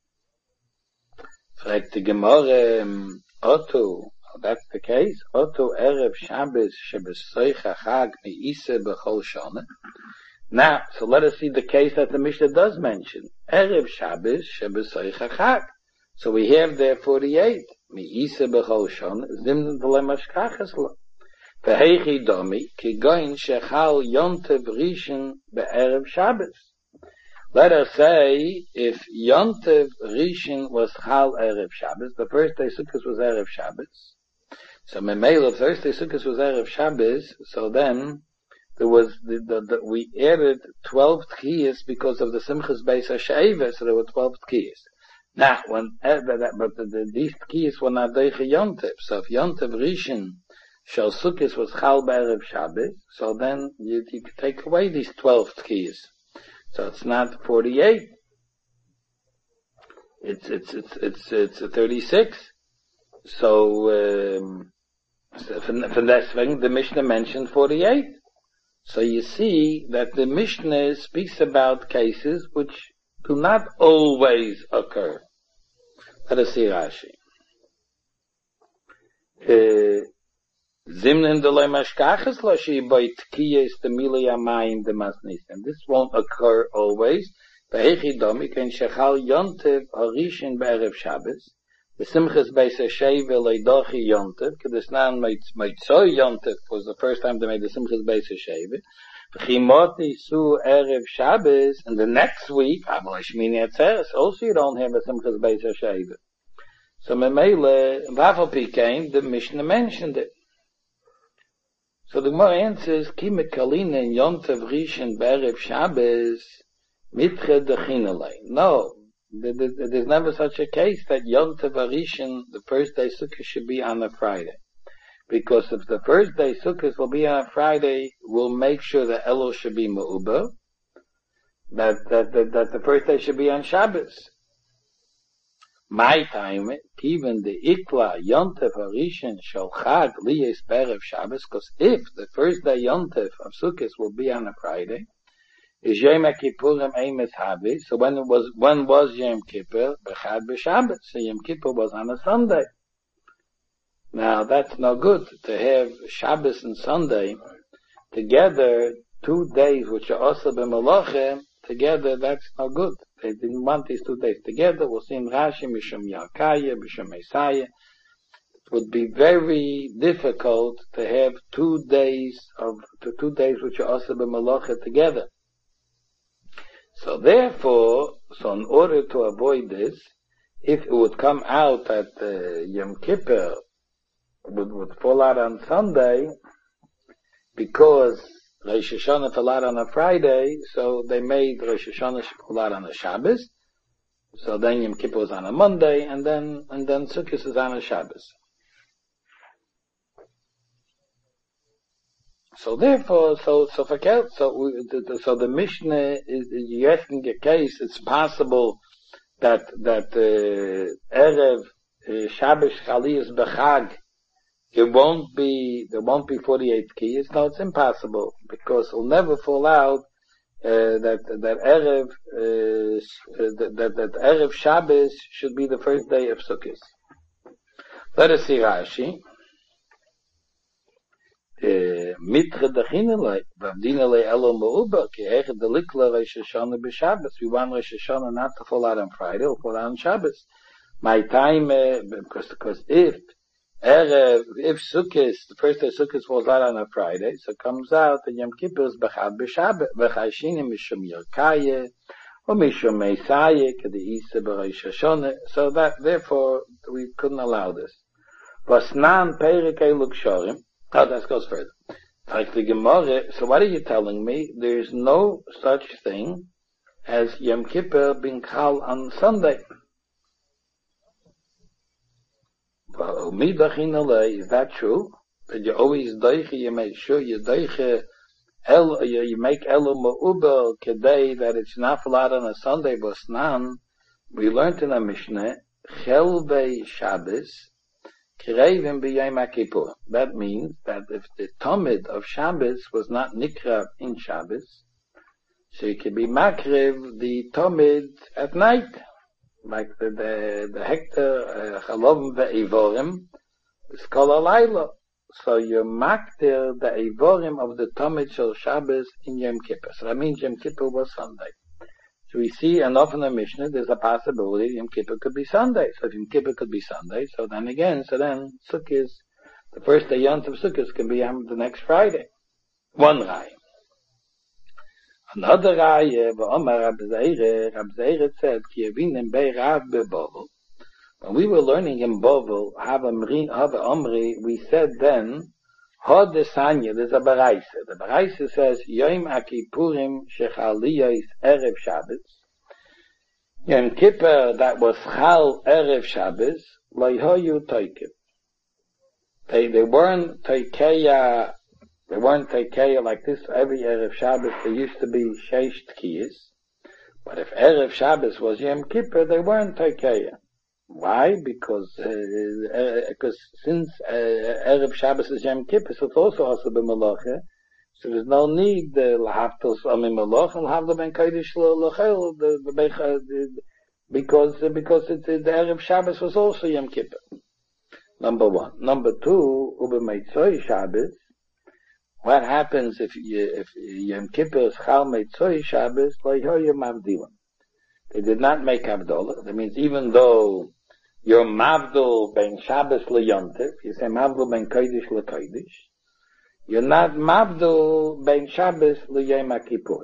Fragt the Gemara, um, Otto, oh, that's the case. Otto erev Shabbos shebesoicha chag mi'isa b'chol shana. Now, so let us see the case that the Mishnah does mention. Erev Shabbos shebesoicha chag. So we have there forty-eight. Mi'isa b'chol shon, zimden d'lemashkachas lo. V'heichi domi, ki goin shechal yontev rishon be'erev Shabbos. Let us say, if yontev rishon was chal erev Shabbos, the first day Sukkot was erev Shabbos. So memela, the first day Sukkot was erev Shabbos, so then, there was, the, the, the, we added twelve tkiyas because of the Simchas Beis HaShe'eva, so there were twelve tkiyas. Now, when, but the, the, these tkiyas were not deiche yontev. So if yontev rishon shel sukkis was chal b'erev Shabbos, so then you, you could take away these twelve tkiyas. So it's not forty-eight. It's, it's, it's, it's, it's a thirty-six. So, um, so from, from that thing, the Mishnah mentioned forty-eight. So you see that the Mishnah speaks about cases which do not always occur. Let us see Rashi. Zimnen delay mashkachas lo sheiboy tkiyas the milei amayim the masnisim. This won't occur always. V'hechi domi ken shechal yontev harishin be'erev Shabbos. The Simchas Beis HaShe'eva leidochi yontev. Kedesnan meitzoi yontev was the first time they made the Simchas Beis HaShe'eva. V'chimoti su erev Shabbos, and the next week, Avol Shmini Atzeres, also you don't have a Simchas Beis HaShe'eva. So Memele, Vafal Pikein, the Mishnah mentioned it. So the Gemara answers, Ki mekalina in Yontev Rishon be'erev Shabbos, mitche dechinalei. No, there's never such a case that Yontev Rishon, the first day Sukkot, should be on a Friday. Because if the first day Sukkot will be on a Friday, we'll make sure that Elul should be Me'uba, that, that, that, that the first day should be on Shabbos. My time, even the Ikla Yontev Harishon Shel Chag Liyes Berev Shabbos, because if the first day Yontev of Sukkot will be on a Friday, is Yom Kippurim Eimes Havi, so when it was, when was Yom Kippur? Bechad B'Shabbos, so Yom Kippur was on a Sunday. Now that's no good to have Shabbos and Sunday together, two days which are also b'malachim together. That's no good. They didn't want these two days together. We'll see in Rashi Mishum Yakaya, Mishum Messiah. It would be very difficult to have two days of to two days which are also b'malachim together. So therefore, so in order to avoid this, if it would come out that uh, Yom Kippur Would, would fall out on Sunday, because Rosh Hashanah fell out on a Friday, so they made Rosh Hashanah fall out on a Shabbos. So then Yom Kippur was on a Monday, and then and then Sukkot is on a Shabbos. So therefore, so so for so we, so the Mishnah is you're asking a case. It's possible that that uh, erev uh, Shabbos Chaliyas B'Chag. It won't be, there won't be forty-eight keys. No, it's impossible, because it'll never fall out uh, that that Erev uh, that, that that Erev Shabbos should be the first day of Sukkot. Let us see Rashi. Mitre de Chinele, Vavdinele Elo Meuba, Ki Ege de Likla Rosh Hashanah b'Shabbos. We want Rosh Hashanah not to fall out on Friday, or fall out on Shabbos. My time, uh, because because if Erev, if Sukkot, the first day of Sukkot falls out on a Friday, so it comes out that Yom Kippur is B'chad b'Shabbos, V'chayshini Mishum Yerkaya, or Mishum Meisaya, K'di Isa b'Rosh Hashanah. So that, therefore, we couldn't allow this. Vasnan Perek Eluk Shorim. Oh, that goes further. Like the Gemara, so what are you telling me? There is no such thing as Yom Kippur being called on Sunday. Is that true? That you always deiche, you make sure you deiche, el, you, you make elu ma'uba kedei, that it's not allowed on a Sunday, but snan, we learned in a Mishnah, chelvei Shabbos, that means that if the Tomid of Shabbos was not Nikra in Shabbos, so it could be Makriv, the Tomid at night, like the, the, the Hector, Chalovim ve'evorim, Skola Laila. So you Maktir the Evorim of the Tomid Shel Shabbos in Yom Kippur. So that means Yom Kippur was Sunday. So we see enough in the Mishnah, there's a possibility Yom Kippur could be Sunday. So if Yom Kippur could be Sunday, so then again, so then Sukkot, the first day Yom Tov Sukkot can be um, the next Friday. One Rai. Another Rai, V'omar Rab Zeire, Rab Zeire said, Ki Yevinim Bei Rav Be'Bovel. When we were learning in Bovel, Hava Omri, we said then, Hod Sanya, there's a Baraisa. The Baraisa says, Yom Akipurim Shechaliyos Erev Shabbos. Yom Kippur that was Chal Erev Shabbos, Loihoyu Toikim. They, they weren't Toikeya, they weren't Toikeya like this every Erev Shabbos. There used to be Sheish Tkiyas. But if Erev Shabbos was Yom Kippur, they weren't Toikeya. Why? Because uh, uh, because since uh, Erev Shabbos is Yom Kippur, so it's also also b'malacha. So there's no need lahaftos amim malach and have the ben kodesh l'chel because because it's the Erev Shabbos was also Yom Kippur. Number one. Number two, ubemeitzoy Shabbos. What happens if you, if Yom Kippur is chal meitzoy Shabbos? Lo'yoyim avdilim. They did not make Havdalah. That means even though you're Mavdul ben Shabbos le'yontif, you say Mavdul ben Kodesh le'Kodesh, you're not Mavdul ben Shabbos le'yom HaKippurim.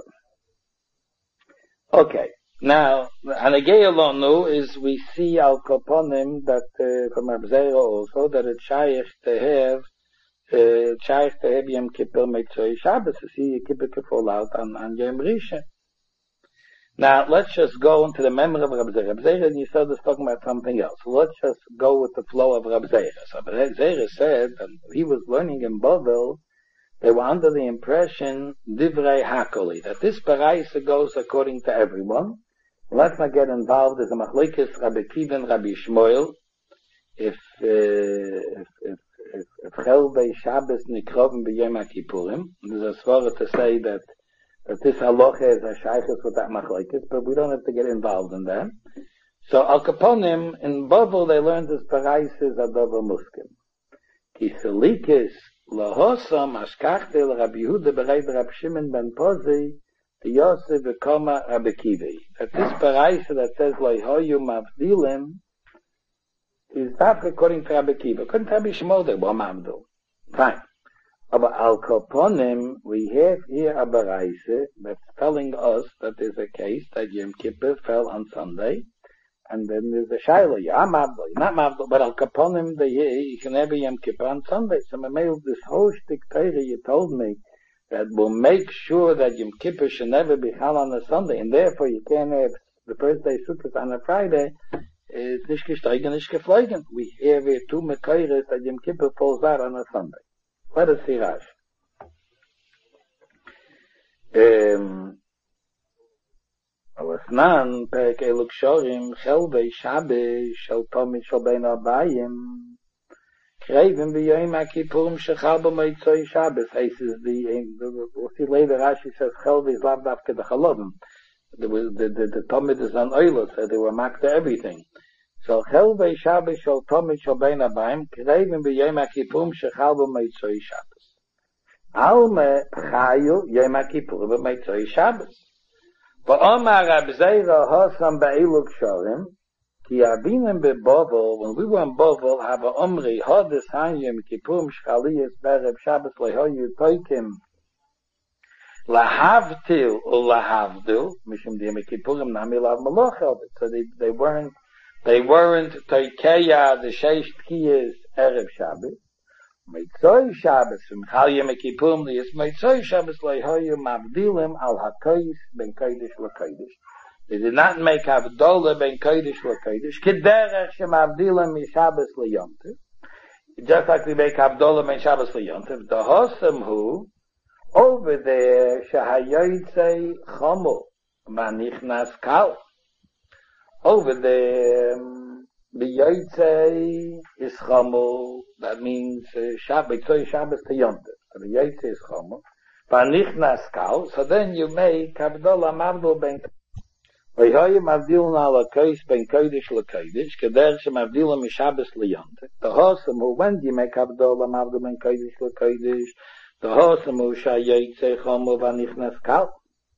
Okay. Now, Anagei Alonu is we see Al Koponim that, uh, from Abzera also, that it's Shaykh to have, uh, Shaykh to have Yom Kippur Meitzoi Shabbos. You see, Yom Kippur can fall out on, on Yom Rishon. Now, let's just go into the memory of Rab Zera. Rab Zera, you said, is talking about something else. So let's just go with the flow of Rab Zera. So Rab Zera said that he was learning in Bovel, they were under the impression, Divrei Hakoli, that this Baraisa goes according to everyone. Let's not get involved as a Machlekes Rabbi Kiva and Rabbi Shmuel. If, uh, if, if, if, if Chelvei Shabbos Nikroven B'Yom HaKippurim, there's a svara to say that that this halacha is a shaykhus with that machlekes, but we don't have to get involved in that. So Al Kaponim in Bovel they learned this paraisis adover muskim. Ki selikis lahosam ashkachte l'Rabbi Yehuda b'reid Rab Shimon ben Pozi Yosef v'koma Rabbi Kivi. That this paraisa that says loihoyu mavdilim is not according to Rabbi Kiva. According to Rabbi Shmuel they were mavdil. Fine. But Al Koponim, we have here a Baraisa that's telling us that there's a case that Yom Kippur fell on Sunday, and then there's a Shaila, yeah, Mavdol, not Mavdol, but Al Koponim, you can have a Yom Kippur on Sunday. So my mail, this whole shtick Torah you told me that will make sure that Yom Kippur should never be held on a Sunday, and therefore you can't have the first day Sukkot on a Friday. It's nicht gesteigen, nicht geflogen. We have here two Mekayres that Yom Kippur falls out on a Sunday. Let us see Rashi. Um, Alasnan, Perek Eluk Shorim, Chelvei Shabbos, Shel Tomid Shel Ben Arbayim. Kreven b'yom HaKippurim shechal b'motzei Shabbos. He says the, we'll see later Rashi says Chelv is lav dafke the Chalovim. There was, the, the, the Talmud is on Oilot, so they were marked to everything. So Chelv Shabbos shal Talmud shal bein abayim, Kreven b'yom HaKippurim shechal b'motzei Shabbos. Alme chayu yom HaKippurim b'motzei Shabbos. V'omar Rab Zera hosam ba'iluk shorim, Ki abinem be Bovel, when we were in Bovel, have a omri, hodes hanyim, kippurim shchaliyas, berev Shabbos, lehoyu toikim, lahavtil, or lahavdil, mishim diyem kippurim, nami lav maloch. So they, they weren't, they weren't toikeya, the sheish tkiyas, erev Shabbos. Meitzoi Shabbos, from chaliyim kippurim, liyas meitzoi Shabbos, lehoyu mavdilim, al hakoyis, ben kodesh l'kodesh. They did not make Havdalah ben Kodesh la Kodesh, Kederech shemavdilim mishabbos liyontiv. Just like we make Havdalah ben Shabbos liyontiv, the Hosam who, over there, Shahayotzei Chomo, Manichnas Kal. Over there, Biyotzei is Chomo, that means Shabbos, Shabbos to Yontiv. So the Yotzei is Chomo, Manichnas Kal, so then you make Havdalah Mavdal ben V'hoyu mavdilin ala kois ben kodesh l'kodesh, keder shemavdilim mishabbos liyontiv. The hosam who, when do you make Havdalah mavdil ben kodesh l'kodesh? The hosam who shayotzei chomo v'anichnas kal.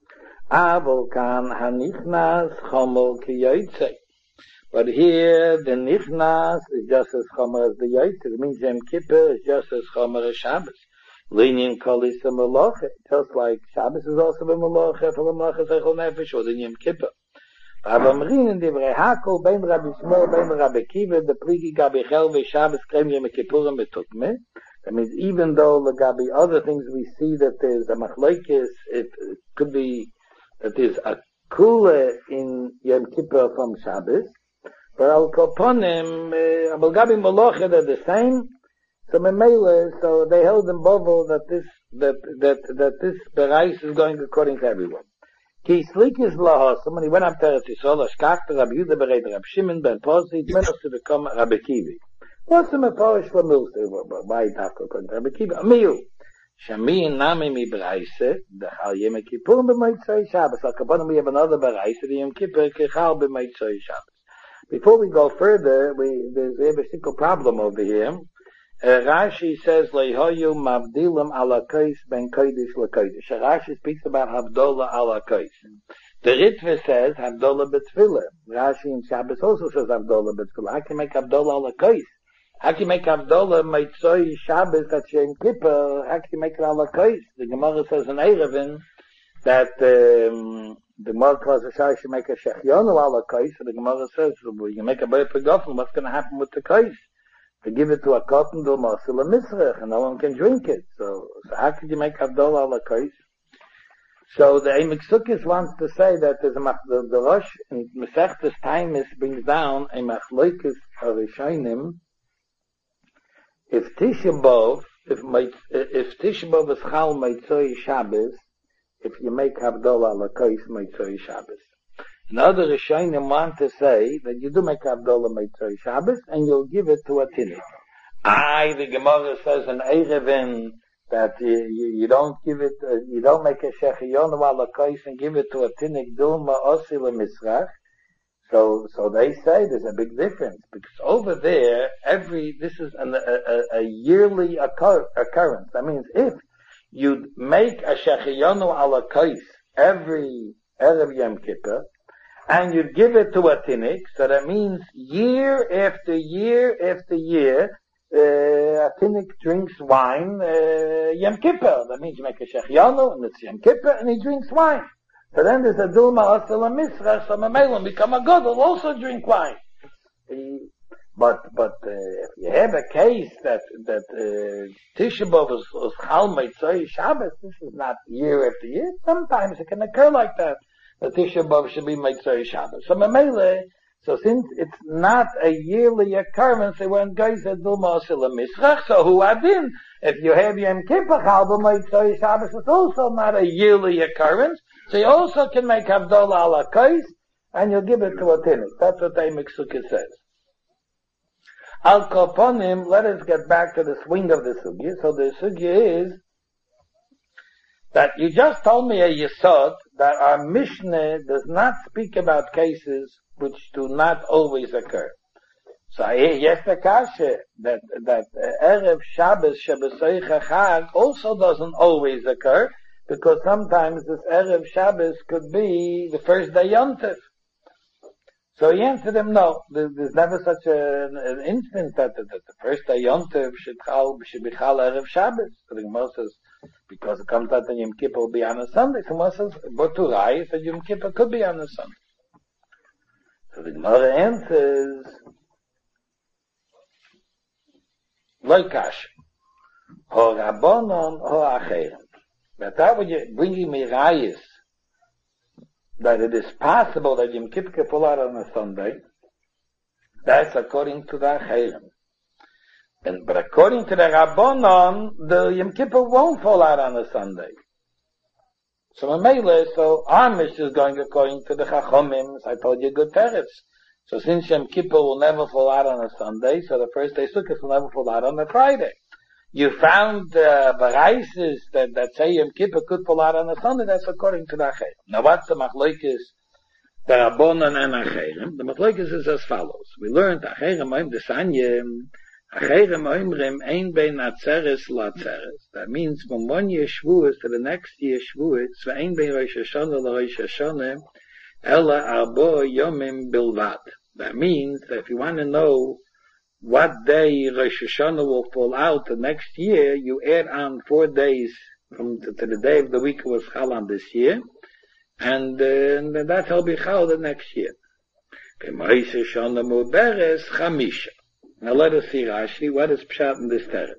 Avol kan hanichnas chomo ki yotzei. But here, the nichnas is just as chomo as the yotzei. It means Yom Kippur is just as chomo as Shabbos. Linyan kolis a malocha. Just like Shabbos is also a malocha, for a malocha seichel nefesh, or the Yom Kippur. Aber Amrin in Divrei Hakel, ben Rabbi Shmuel, ben Rabbi Kiva, the pligi gabi Chelve Shabbos krem Yom Kippurim betukme. That means even though the gabi other things we see that there's a machlokes, it, it could be that there's a kula in Yom Kippur from Shabbos. But al koponim, abel gabi malocha, they're the same. So Memele, so they held in Bovel that this that that that this berais is going according to everyone. Ki slikis lahos. When he went up to Eretz Yisrael, Ashkakta Rabbi Yehuda bereit Rabbi Shimon ben Pozi, menos to become Rabbi Kivi. What's the meporish for Mil? Why it have to according to Rabbi Kivi? Mil. Shami nami mi bereise, the Chal Yom Kippur b'Motzei Shabbos. Al kaponim we have another bereise, the Yom Kippur kechal b'Motzei Shabbos. Before we go further, we there's we have a simple problem over here. Uh, Rashi says, Lehoyu mavdilim ala kois ben kodesh l'kodesh. Rashi speaks about Havdalah ala kois. The Ritva says, Havdalah b'tfilah. Rashi in Shabbos also says Havdalah b'tfilah. How can you make Havdalah ala kois? How can you make Havdalah meitzoi Shabbos at Yom Kippur? How can you make it ala kois? The Gemara says in Erevin that, um, the Gemara calls a shah should make a shechionu ala kois. So the Gemara says, well, you make a boy pegofen, what's going to happen with the kois? To give it to a cotton do masil a misrach, and no one can drink it. So, so how could you make Havdalah ala kois? So the Emek Sukkis wants to say that there's a the, the Rosh in Masechtas Taimis brings down a machlokes harishonim. If Tisha B'av, if if Tisha B'av is chal meitzoi Shabbos, if you make Havdalah ala kois meitzoi Shabbos. Another Rishonim want to say that you do make Havdalah meitzoi Shabbos and you'll give it to a tinnik. I, the Gemara says in Erevin that you, you, you don't give it, uh, you don't make a shechiyonu ala kois and give it to a tinnik dulma osi lemisrach. So, so they say there's a big difference because over there, every this is an, a, a, a yearly occur, occurrence. That means if you make a shechiyonu ala kois every erev Yom Kippur, and you give it to a tinnik, so that means year after year after year, uh, a tinnik drinks wine, uh, Yom Kippur. That means you make a shechianu, and it's Yom Kippur, and he drinks wine. So then there's a dulma asel a misrach, so Memelim become a god, will also drink wine. He, but, but, uh, if you have a case that, that, uh, Tisha B'av was, was chal meitzoi Shabbos, this is not year after year. Sometimes it can occur like that. The Tisha B'av should be meitzoi Shabbos. So Memele, so since it's not a yearly occurrence, they went guys at Dulma Asel Misrach, so who adin? If you have Yom Kippur Chal b'Motzei Shabbos, it's also not a yearly occurrence, so you also can make Havdalah ala kois, and you'll give it to a tinnik. That's what the Emek Sukkis says. Al Koponim, let us get back to the swing of the sugya. So the sugya is that you just told me a yesod that our Mishnah does not speak about cases which do not always occur. So yes, the kasha that that uh, Erev Shabbos Shabbosoich Chag also doesn't always occur, because sometimes this Erev Shabbos could be the first day Yom Tov. So he answered him, no, there's, there's never such a, an instance that, that, that the first day Yom Tov should, should be Chal Erev Shabbos. So the Gemara says, because it comes out that Yom Kippur will be on a Sunday. So Gemara says, but to Rai, that Yom Kippur could be on a Sunday. So the Gemara answers, Loikash, Ho Rabbonon, Ho Acherim. But that would you bringing me Rayas, that it is possible that Yom Kippur can fall out on a Sunday, that's according to the Acherim. And, but according to the Rabbonon, the Yom Kippur won't fall out on a Sunday. So Mamele, so our Mishnah is going according to the Chachomim, I told you good teretz. So since Yom Kippur will never fall out on a Sunday, so the first day Sukkot will never fall out on a Friday. You found uh, varaises that, that say Yom Kippur could fall out on a Sunday, that's according to the Acherim. Now what's the Machlokes, the Rabbonon and Acherim? The Machlokes is as follows. We learned Acherim oim desanyem, Acherim oimrim ein bein atzeres latzeres. That means from one year Shavuos to the next year Shavuos, ve'ein bein Rosh Hashanah la Rosh Hashanah, ela arbo yomim bilvad. That means that if you want to know what day Rosh Hashanah will fall out the next year, you add on four days from to, to the day of the week it was Chal on this year, and, uh, and that's how be Chal the next year. Rosh Hashanah Muberes Chamisha. Now let us see Rashi. What is Pshat in this teretz?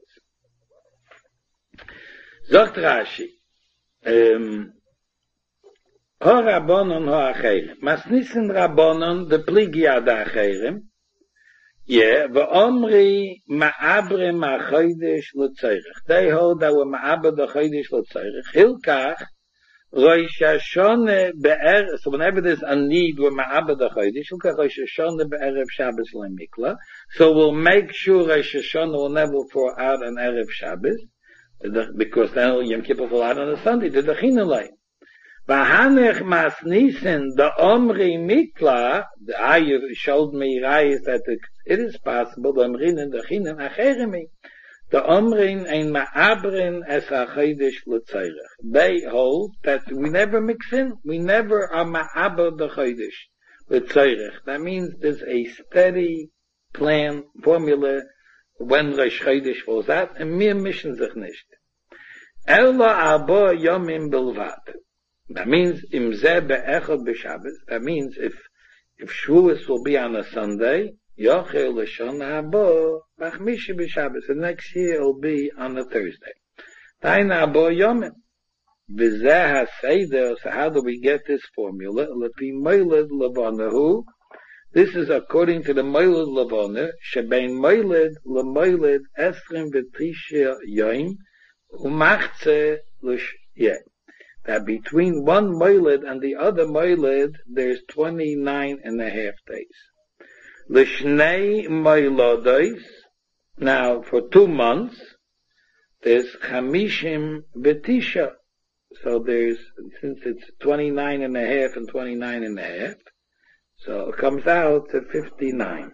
Zogt Rashi. Um, Ho Rabbonon ho Acherim. Masnissen Rabbonon the pligi ad Acherim. Yeah, v'omri ma'abre ma'chodesh l'tzorech. They hold that we're ma'abre the chodesh l'tzorech. Hilkach Rosh Hashanah be'er. So whenever there's a need, we're ma'abre the chodesh. Hilkach Rosh Hashanah be'erev Shabbos le'mikla. So we'll make sure Rosh Hashanah will never fall out on erev Shabbos, because then Yom Kippur fall out on a Sunday. The Dechinalei. V'hanech mas nisen the omri mikla. The ayah showed me Rayas that it, it is possible. The omrin and the chinen acherimi. The omrin ein ma'abrin es hachodesh l'tzorech. They hold that we never mix in. We never are ma'aber the chodesh l'tzorech. That means there's a steady plan, formula when Rosh Chodesh falls out, and mir mischen sich nicht. Ela arbo yomim bilvad. That means im zeh be'echad b'Shabbos. That means if if Shavuos will be on a Sunday, yochel l'shana habo b'chmishi b'Shabbos. The next year it will be on a Thursday. Taina abo yomim. V'zeh haseder. So how do we get this formula? L'pi moiled levanahu. This is according to the moiled levana. Shebein moiled lemoiled esrim v'tisha yoim umachze l'sh. Yeah. That between one moiled and the other moiled, there's twenty-nine and a half days. L'shnei moilodos. Now, for two months, there's chamishim v'tisha. So there's, since it's twenty-nine and a half and twenty-nine and a half, so it comes out to fifty-nine.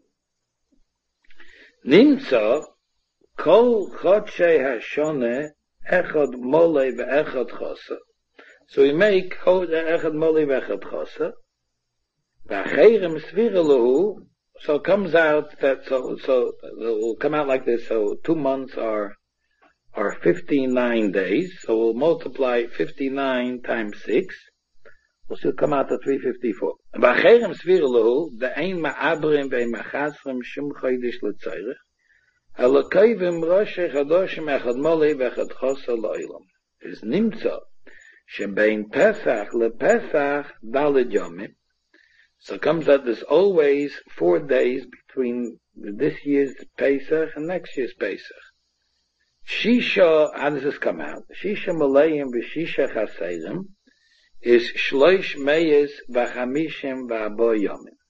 Nimsa, kol chodshei hashoneh, echad mole ve'echad chosa. So we make echad mole ve'echad chosa. V'acherem svira lehu. So it comes out that, so, so, it will come out like this. So two months are, are fifty-nine days. So we'll multiply fifty-nine times six. We'll still come out to three fifty-four. V'acherem svira lehu, the ein ma'abrim ve'en machasrem shum chodesh l'tzorech. Alakayvim Rosh Chadoshim Echad Mole V'Echad Chosa L'Olam. Is Nimtza Shebein Pesach LePesach Daled Yomim. So it comes out there's always four days between this year's Pesach and next year's Pesach. Shisha, how does this come out? Shisha Malayim V'Shisha Chasedim is Shloish Meyes V'Chamishim V'Abo Yomim.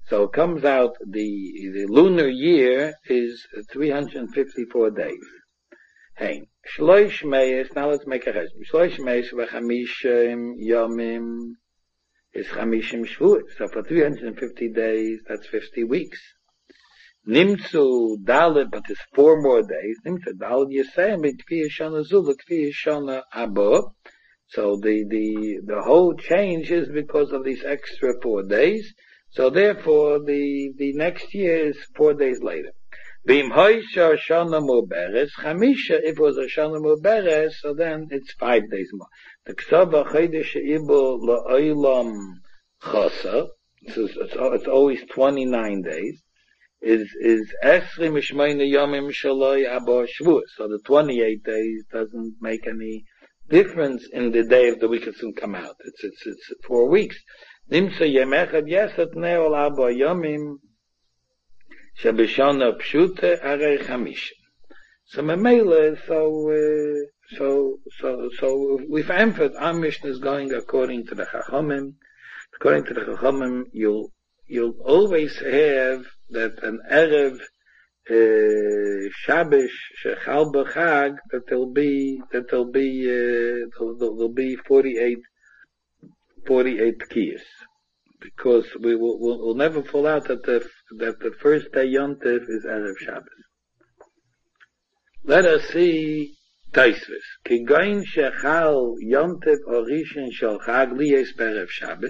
So it comes out the, the lunar year is three hundred fifty-four days. Hey, Shloish Meis, now let's make a rest. Shloish Meis v'chamishim yomim is chamishim shvuot. So for three hundred fifty days, that's fifty weeks. Nimtzu dalet, but it's four more days. Nimtzu dalet yisayim b'kvi yishana zula, kvi yishana abo. So the, the, the whole change is because of these extra four days. So therefore, the, the next year is four days later. Bim hoisha shana muberes, chamisha, if it was a shana muberes, so then it's five days more. The ksava chaydish ibo la'olam chasa, it's always twenty-nine days, is, is esri mishmayne yomim shaloi abo shvuah. So the twenty-eight days doesn't make any difference in the day of the week it's going to come out. It's, it's, it's four weeks. Nimsa yemechad yesat neol abo yomim shebishana pshute arei chamish. So memele, so, uh, so, so, so, we've emphasis, our mission is going according to the Chachamim. According to the Chachamim, you'll, you'll always have that an Erev, uh, Shabbos, Shechal B'Chag, that there'll be, that there'll be, uh, there'll, there'll be forty-eight, forty-eight Tkiyas. Because we will, we'll, we'll never fall out that the, that the first day Yom Tov is Erev Shabbos. Let us see Taisvis. Ki goin shechal Yom Tov orishin shel Chag liyes berev Shabbos.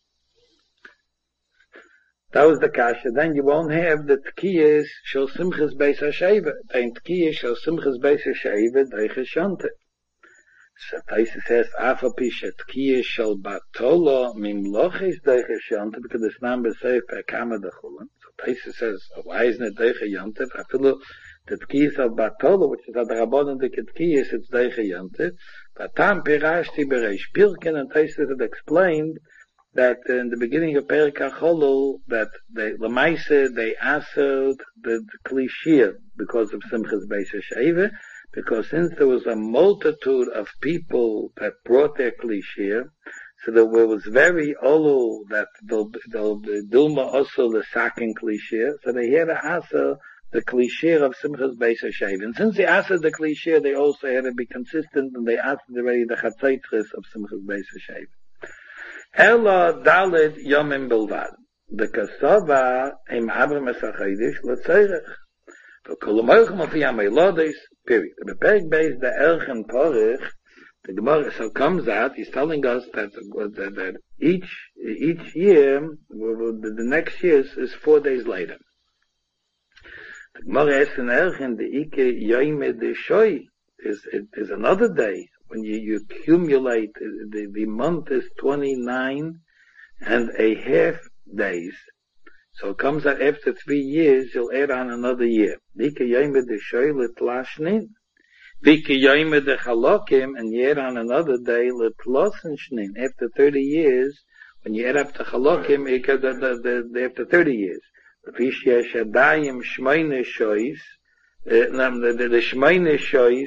That was the kasha. Then you won't have the Tkiyas shel Simchas Beis HaSheva. The Tkiyas shel Simchas Beis HaSheva deiches Yom Tov. So Taisvis says, Afa pisha Tkiyas shel Batolo mimlochis deiches Yom Tov, because it's number safe per kama dechulen. So Taisvis says, why isn't it deiches Yom Tov? I feel the Tkiyas of Batolo, which is at the Rabbanon the Tkiyas, it's deiches Yom Tov. But Tam pirashti bereish Pirkin, and Taisvis had explained that in the beginning of Perek HaCholol, that they, Lamaise, they answered the, the Klishir because of Simchas Beis HaSheva, because since there was a multitude of people that brought their Klishir, so there was very olu that they'll, they'll Dulma also the Sakin Klishir, so they had to answer the Klishir of Simchas Beis HaSheva. And since they answered the Klishir, they also had to be consistent, and they answered already the Chatzaitres of Simchas Beis HaSheva. Ela daled yomim bilvad. The kasava im abram esachaydish l'tzerech. For kolomoichem of yamelodes, period. The Perek Beis the erchen porich, the Gemara so comes out, he's telling us that, that, that each, each year, the, the next year is, is four days later. The Gemara asks in erchen, the ike yoime de shoy, is, is another day. When you, you accumulate, the, the month is twenty-nine and a half days. So it comes out after three years, you'll add on another year. Vika yoyme de shoy l'tlashnin. Vika yoyme de chalokim, and you add on another day l'tlosnshnin. After thirty years, when you add up the chalokim, you get the, the, the, after thirty years. Vish yeshadayim shmeine shoys, the, the, the shmeine shoys,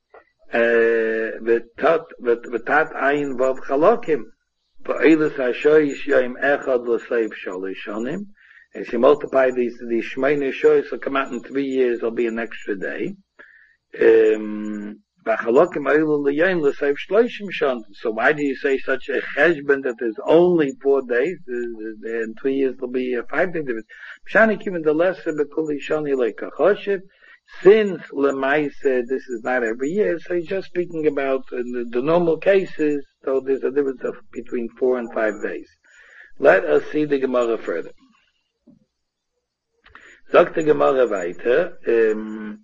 v'tat v'tat ayin vav chalokim v'eilus hashoyish yoyim echad l'seif shalish shonim. As you multiply these these shmeine shoyis will come out in three years. There'll be an extra day. Um, v'chalokim eilu l'yoyim l'seif shloishim shonim. So why do you say such a cheshbon that there's only four days? In three years there'll be five days. Pshani even the lesser b'kuli shani leikachoshev. Since Lemaise, this is not every year, so he's just speaking about uh, the, the normal cases, so there's a difference of between four and five days. Let us see the Gemara further. Sagt the Gemara weiter, um,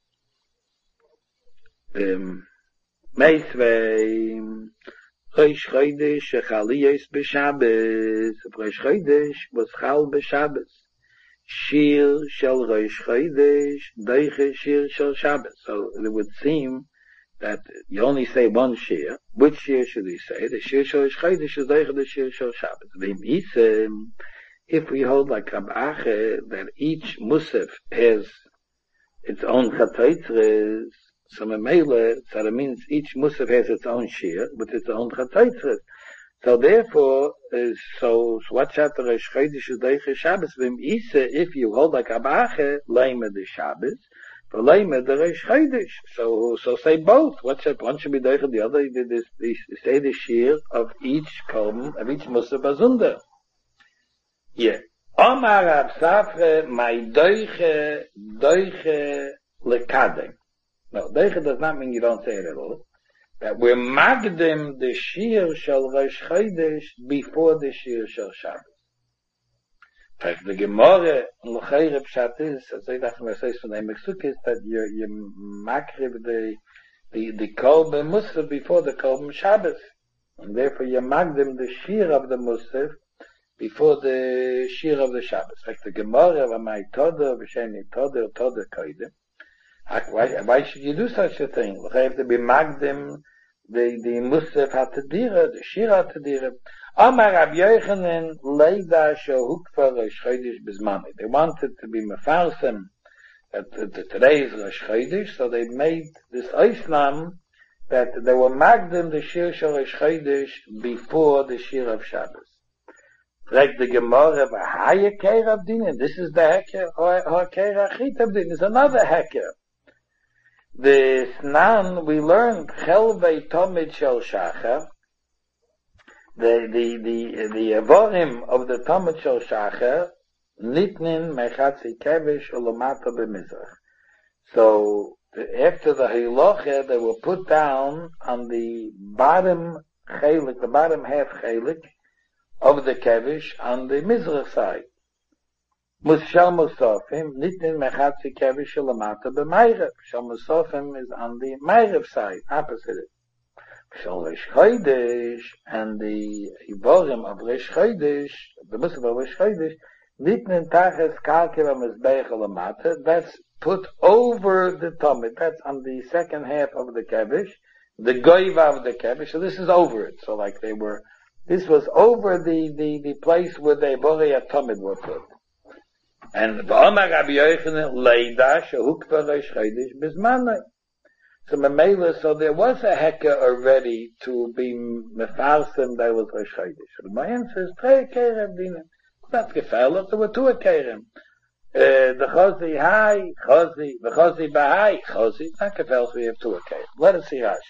um, Meisvei, Rosh Chodesh, Shechaliyos b'Shabbos, Rosh Chodesh was Chal b'Shabbos. Shir shel Rosh Chodesh, Deiche Shir shel Shabbos. So it would seem that you only say one Shir. Which Shir should we say? The Shir shel Rosh Chodesh is Deiche the Shir shel Shabbos. If we hold like Rab Ache that each Musaf has its own Chatzaitres, so Memele, so that means each Musaf has its own Shir with its own Chatzaitres. So therefore, uh, so, so what's that the Rosh Chodesh is Deiche Shabbos? Vim Isa, if you hold like Abache, Leime the Shabbos, for Leime the Rosh Chodesh. So, so say both. What's that? One should be Deiche, the other, this, this, say the shear of each kolm, of each Musa Bazunda. Yeah. Omar Rav Safra, my Deiche, Deiche Lekadem. No, Deiche does not mean you don't say it at all. That we're magdim the shir shel Rosh Chodesh before the shir shel Shabbos. In fact, the Gemara in L'Cheire Pshat is, as I dacht, when I say from the Meksuk, is that you you makrib the the the kolbe musaf before the kolbe Shabbos, and therefore you magdim the shir of the musaf before the shir of the Shabbos. In fact, the Gemara of my toda v'sheni toda toda koidem. Why, why should you do such a thing? You have to be magdim the the musaf hatadira, the shir hatadira. Amar Rabbi Yochanan leida shehukfa Rosh Chodesh bizmani. They wanted to be mefarsim at today's Rosh Chodesh, so they made this Islam that they were magdim the shir shel Rosh Chodesh before the shir of Shabbos. Like the Gemara, v'hayeker abdin, this is the heker, hayeker achit abdin, is another heker. The Snan, we learned, Chelvei Tomid Shel Shachar, the, the, the, the Avorim of the Tomid Shel Shachar, Nitnin Mechatzi Kevish Ulamata B'Mizrach. So, after the Hiloche, they were put down on the bottom chelik, the bottom half chelik of the Kevish on the Mizrach side. Mushal Musafim, Nitnin Mechatzi Kevish Ulamata B'Meirev. Shal Musafim is on the Meirev side, opposite it. Shal Rosh Chodesh, and the Ivorim of Rosh Chodesh, the Musaf of Rosh Chodesh, Nitnin Taches Kalkev HaMizbeach Ulamata, that's put over the Tomid, that's on the second half of the Kevish, the Goiva of the Kevish, so this is over it. So like they were, this was over the, the, the place where the Ivoria Tomid were put. And V'omar Rabbi Yochanan leida shehukva Rosh Chodesh bizmanai. So Mamela, so there was a heker already to be mefarsim that was Rosh Chodesh. So my answer is trei kerem dina. It's not gefährlich, there were two kerem. The chosi hai, chosi, the chosi bahai, chosi. It's not gefährlich, we have two kerem. Let us see Rashi.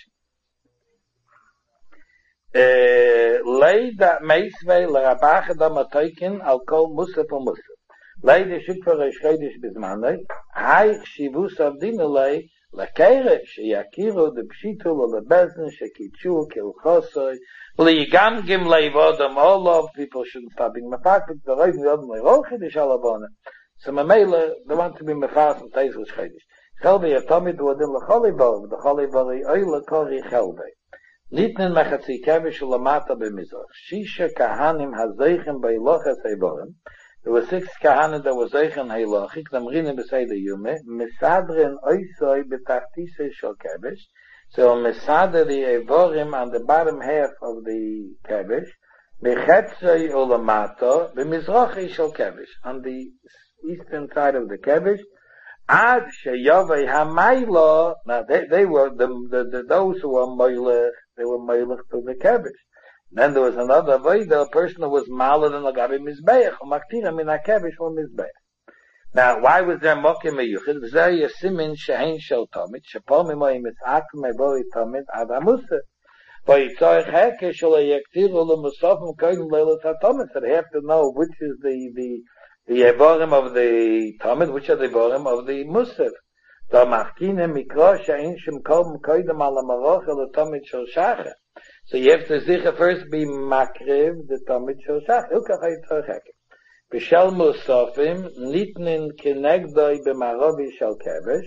Leida meisvei l'rabacha damatoikin al kol musaf u musaf. Leide shukva Rosh Chodesh bizmanai, hai chshivus avdinalei, lekere sheyakiru de pshitu lebezin shekichu kilchosoi, liyigamgim leivodam olov, people shouldn't stop being mefakik, the reason the other leirochidish alabona. So mamela, they want to be mefas and teis Rosh Chodesh. Chelvei atomid wadin lecholibo, the cholibori oile kori chelvei. Nitnin mechatzi kevish ulamata b'mizrach. Shisha kahanim hazeichem beiloches eivorim. There were six kahanim that were zeichen heilachik, the mrine besei the yume, misadrin oisoi betachtise shel kevish. So misadr the eivorim on the bottom half of the kevish, mechetzoi ulamato b'mizrachi shel kevish, on the eastern side of the kevish. Ad sheyovei hamaylo, now they, they were the, the, the those who were moilech, they were moilech to the kevish. Then there was another way, the person who was malad and lagabi mizbeach, or maktira min hakevish or mizbeach. Now, why was there mokim meyuchid? Was there a simin shehein shel tomid, shepol mimoy mitzak mebori tomid ad amusa. But it's all heke shel yektiru l'musafim koyim leilat ha-tomid, so they have to know which is the, the, the evorim of the tomid, which are the evorim of the musaf. Da machkine mikra shehein shem kolm koydem ala maroch el tomid shel shachar. So you have to sicher first be makriv the Tomid Shel Shach. Ilkach HaYitzor Heker. B'shel Musafim, nitnin kenegdoi b'marovi shel kevish.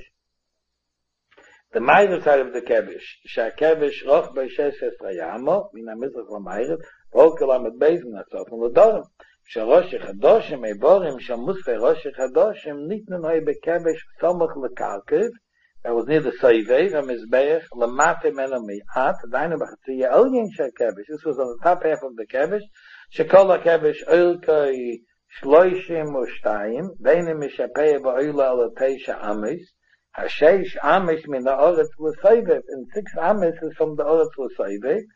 The Meirev side of the kevish, she'kevish roch b'shes esrayamo, min ha-mizrach l'Meirev, v'olkel amet beizin ha-sofim l'dorim. She'rosh echadoshim eiborim, shel musfei rosh echadoshim, nitnin hoi b'kevish somach l'kalkiv, that was near the Soivei, the Mizbeach, Lamate Meno Mi'at, Dainu B'chatziya Elyin Shel Kevish. This was on the top half of the Kevish. Shekol HaKevish Oilkoi Shloishim Ushtayim, Veini Mishapeya Ba'oila Ala Teisha Amis, Hasheish Amis Min HaOretz L'Soivei, and six Amis is from the Oretz L'Soivei,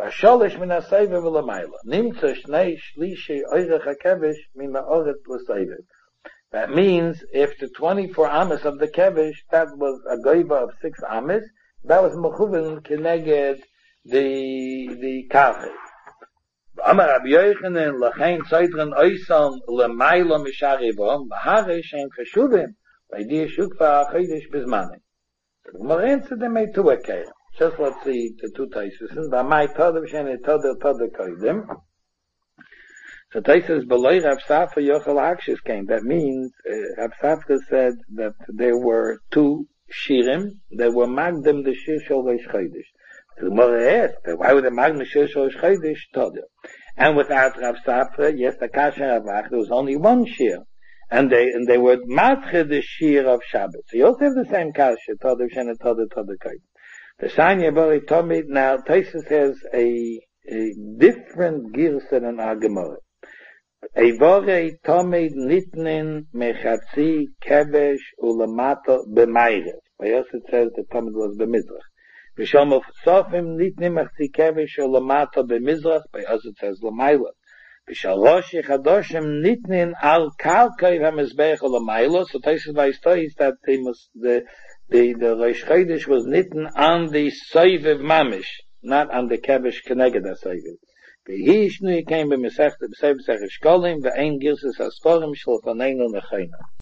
Vasholish min ha-seiver v'lamayla. Nimtza shnei shlishi oirech ha-kevish min ha-oret l'seiver. That means if the twenty-four amas of the kevish, that was a goiva of six amas, that was mechuvin keneged the the karchi. Amar Rabbi Yochanan lachein tzaytren oisan lemayla misharivom v'hare shein cheshuvim v'idiyah shukva ha-chodesh bizmanim. So the Gemara answered them made two akayim. Just let's see the two taisus. V'amai todem shein todel todel koidim. So Taisus below Rav Safra Yochel Hakshis came. That means uh, Rav Safra said that there were two shirim that were magdim the shir shel Rosh Chodesh. So the Gemara asked, why would they magdim the shir shel Rosh Chodesh? Todel. And without Rav Safra, yes, the Kasha Ravach, there was only one shir, and they and they were matche the shir of Shabbat. So you also have the same Kasha, Todel Shen Todel Todel Kodesh. The Sanya Bari Tomid. Now Taisus has a a different girsa than our Gemara. Eivore tomed nitnin mechatzi kevesh ulamato b'mayrev. By us it says the tomed was b'mizrach. V'shom of sofim nitnin mechatzi kevesh ulamato b'mizrach. By us it says l'mayla. V'shal rosh chadoshim nitnin al kalkei v'mizbech ulamayla. So Taisus Vaystoy is that they must the the the Rosh Chodesh was nitnin on the soivev mamish, not on the kevesh keneged ha-soivev. He came by Mesech, the Mesech Shkolim, the Ein Girses Hasforim, Shel Faneinu Nechaina.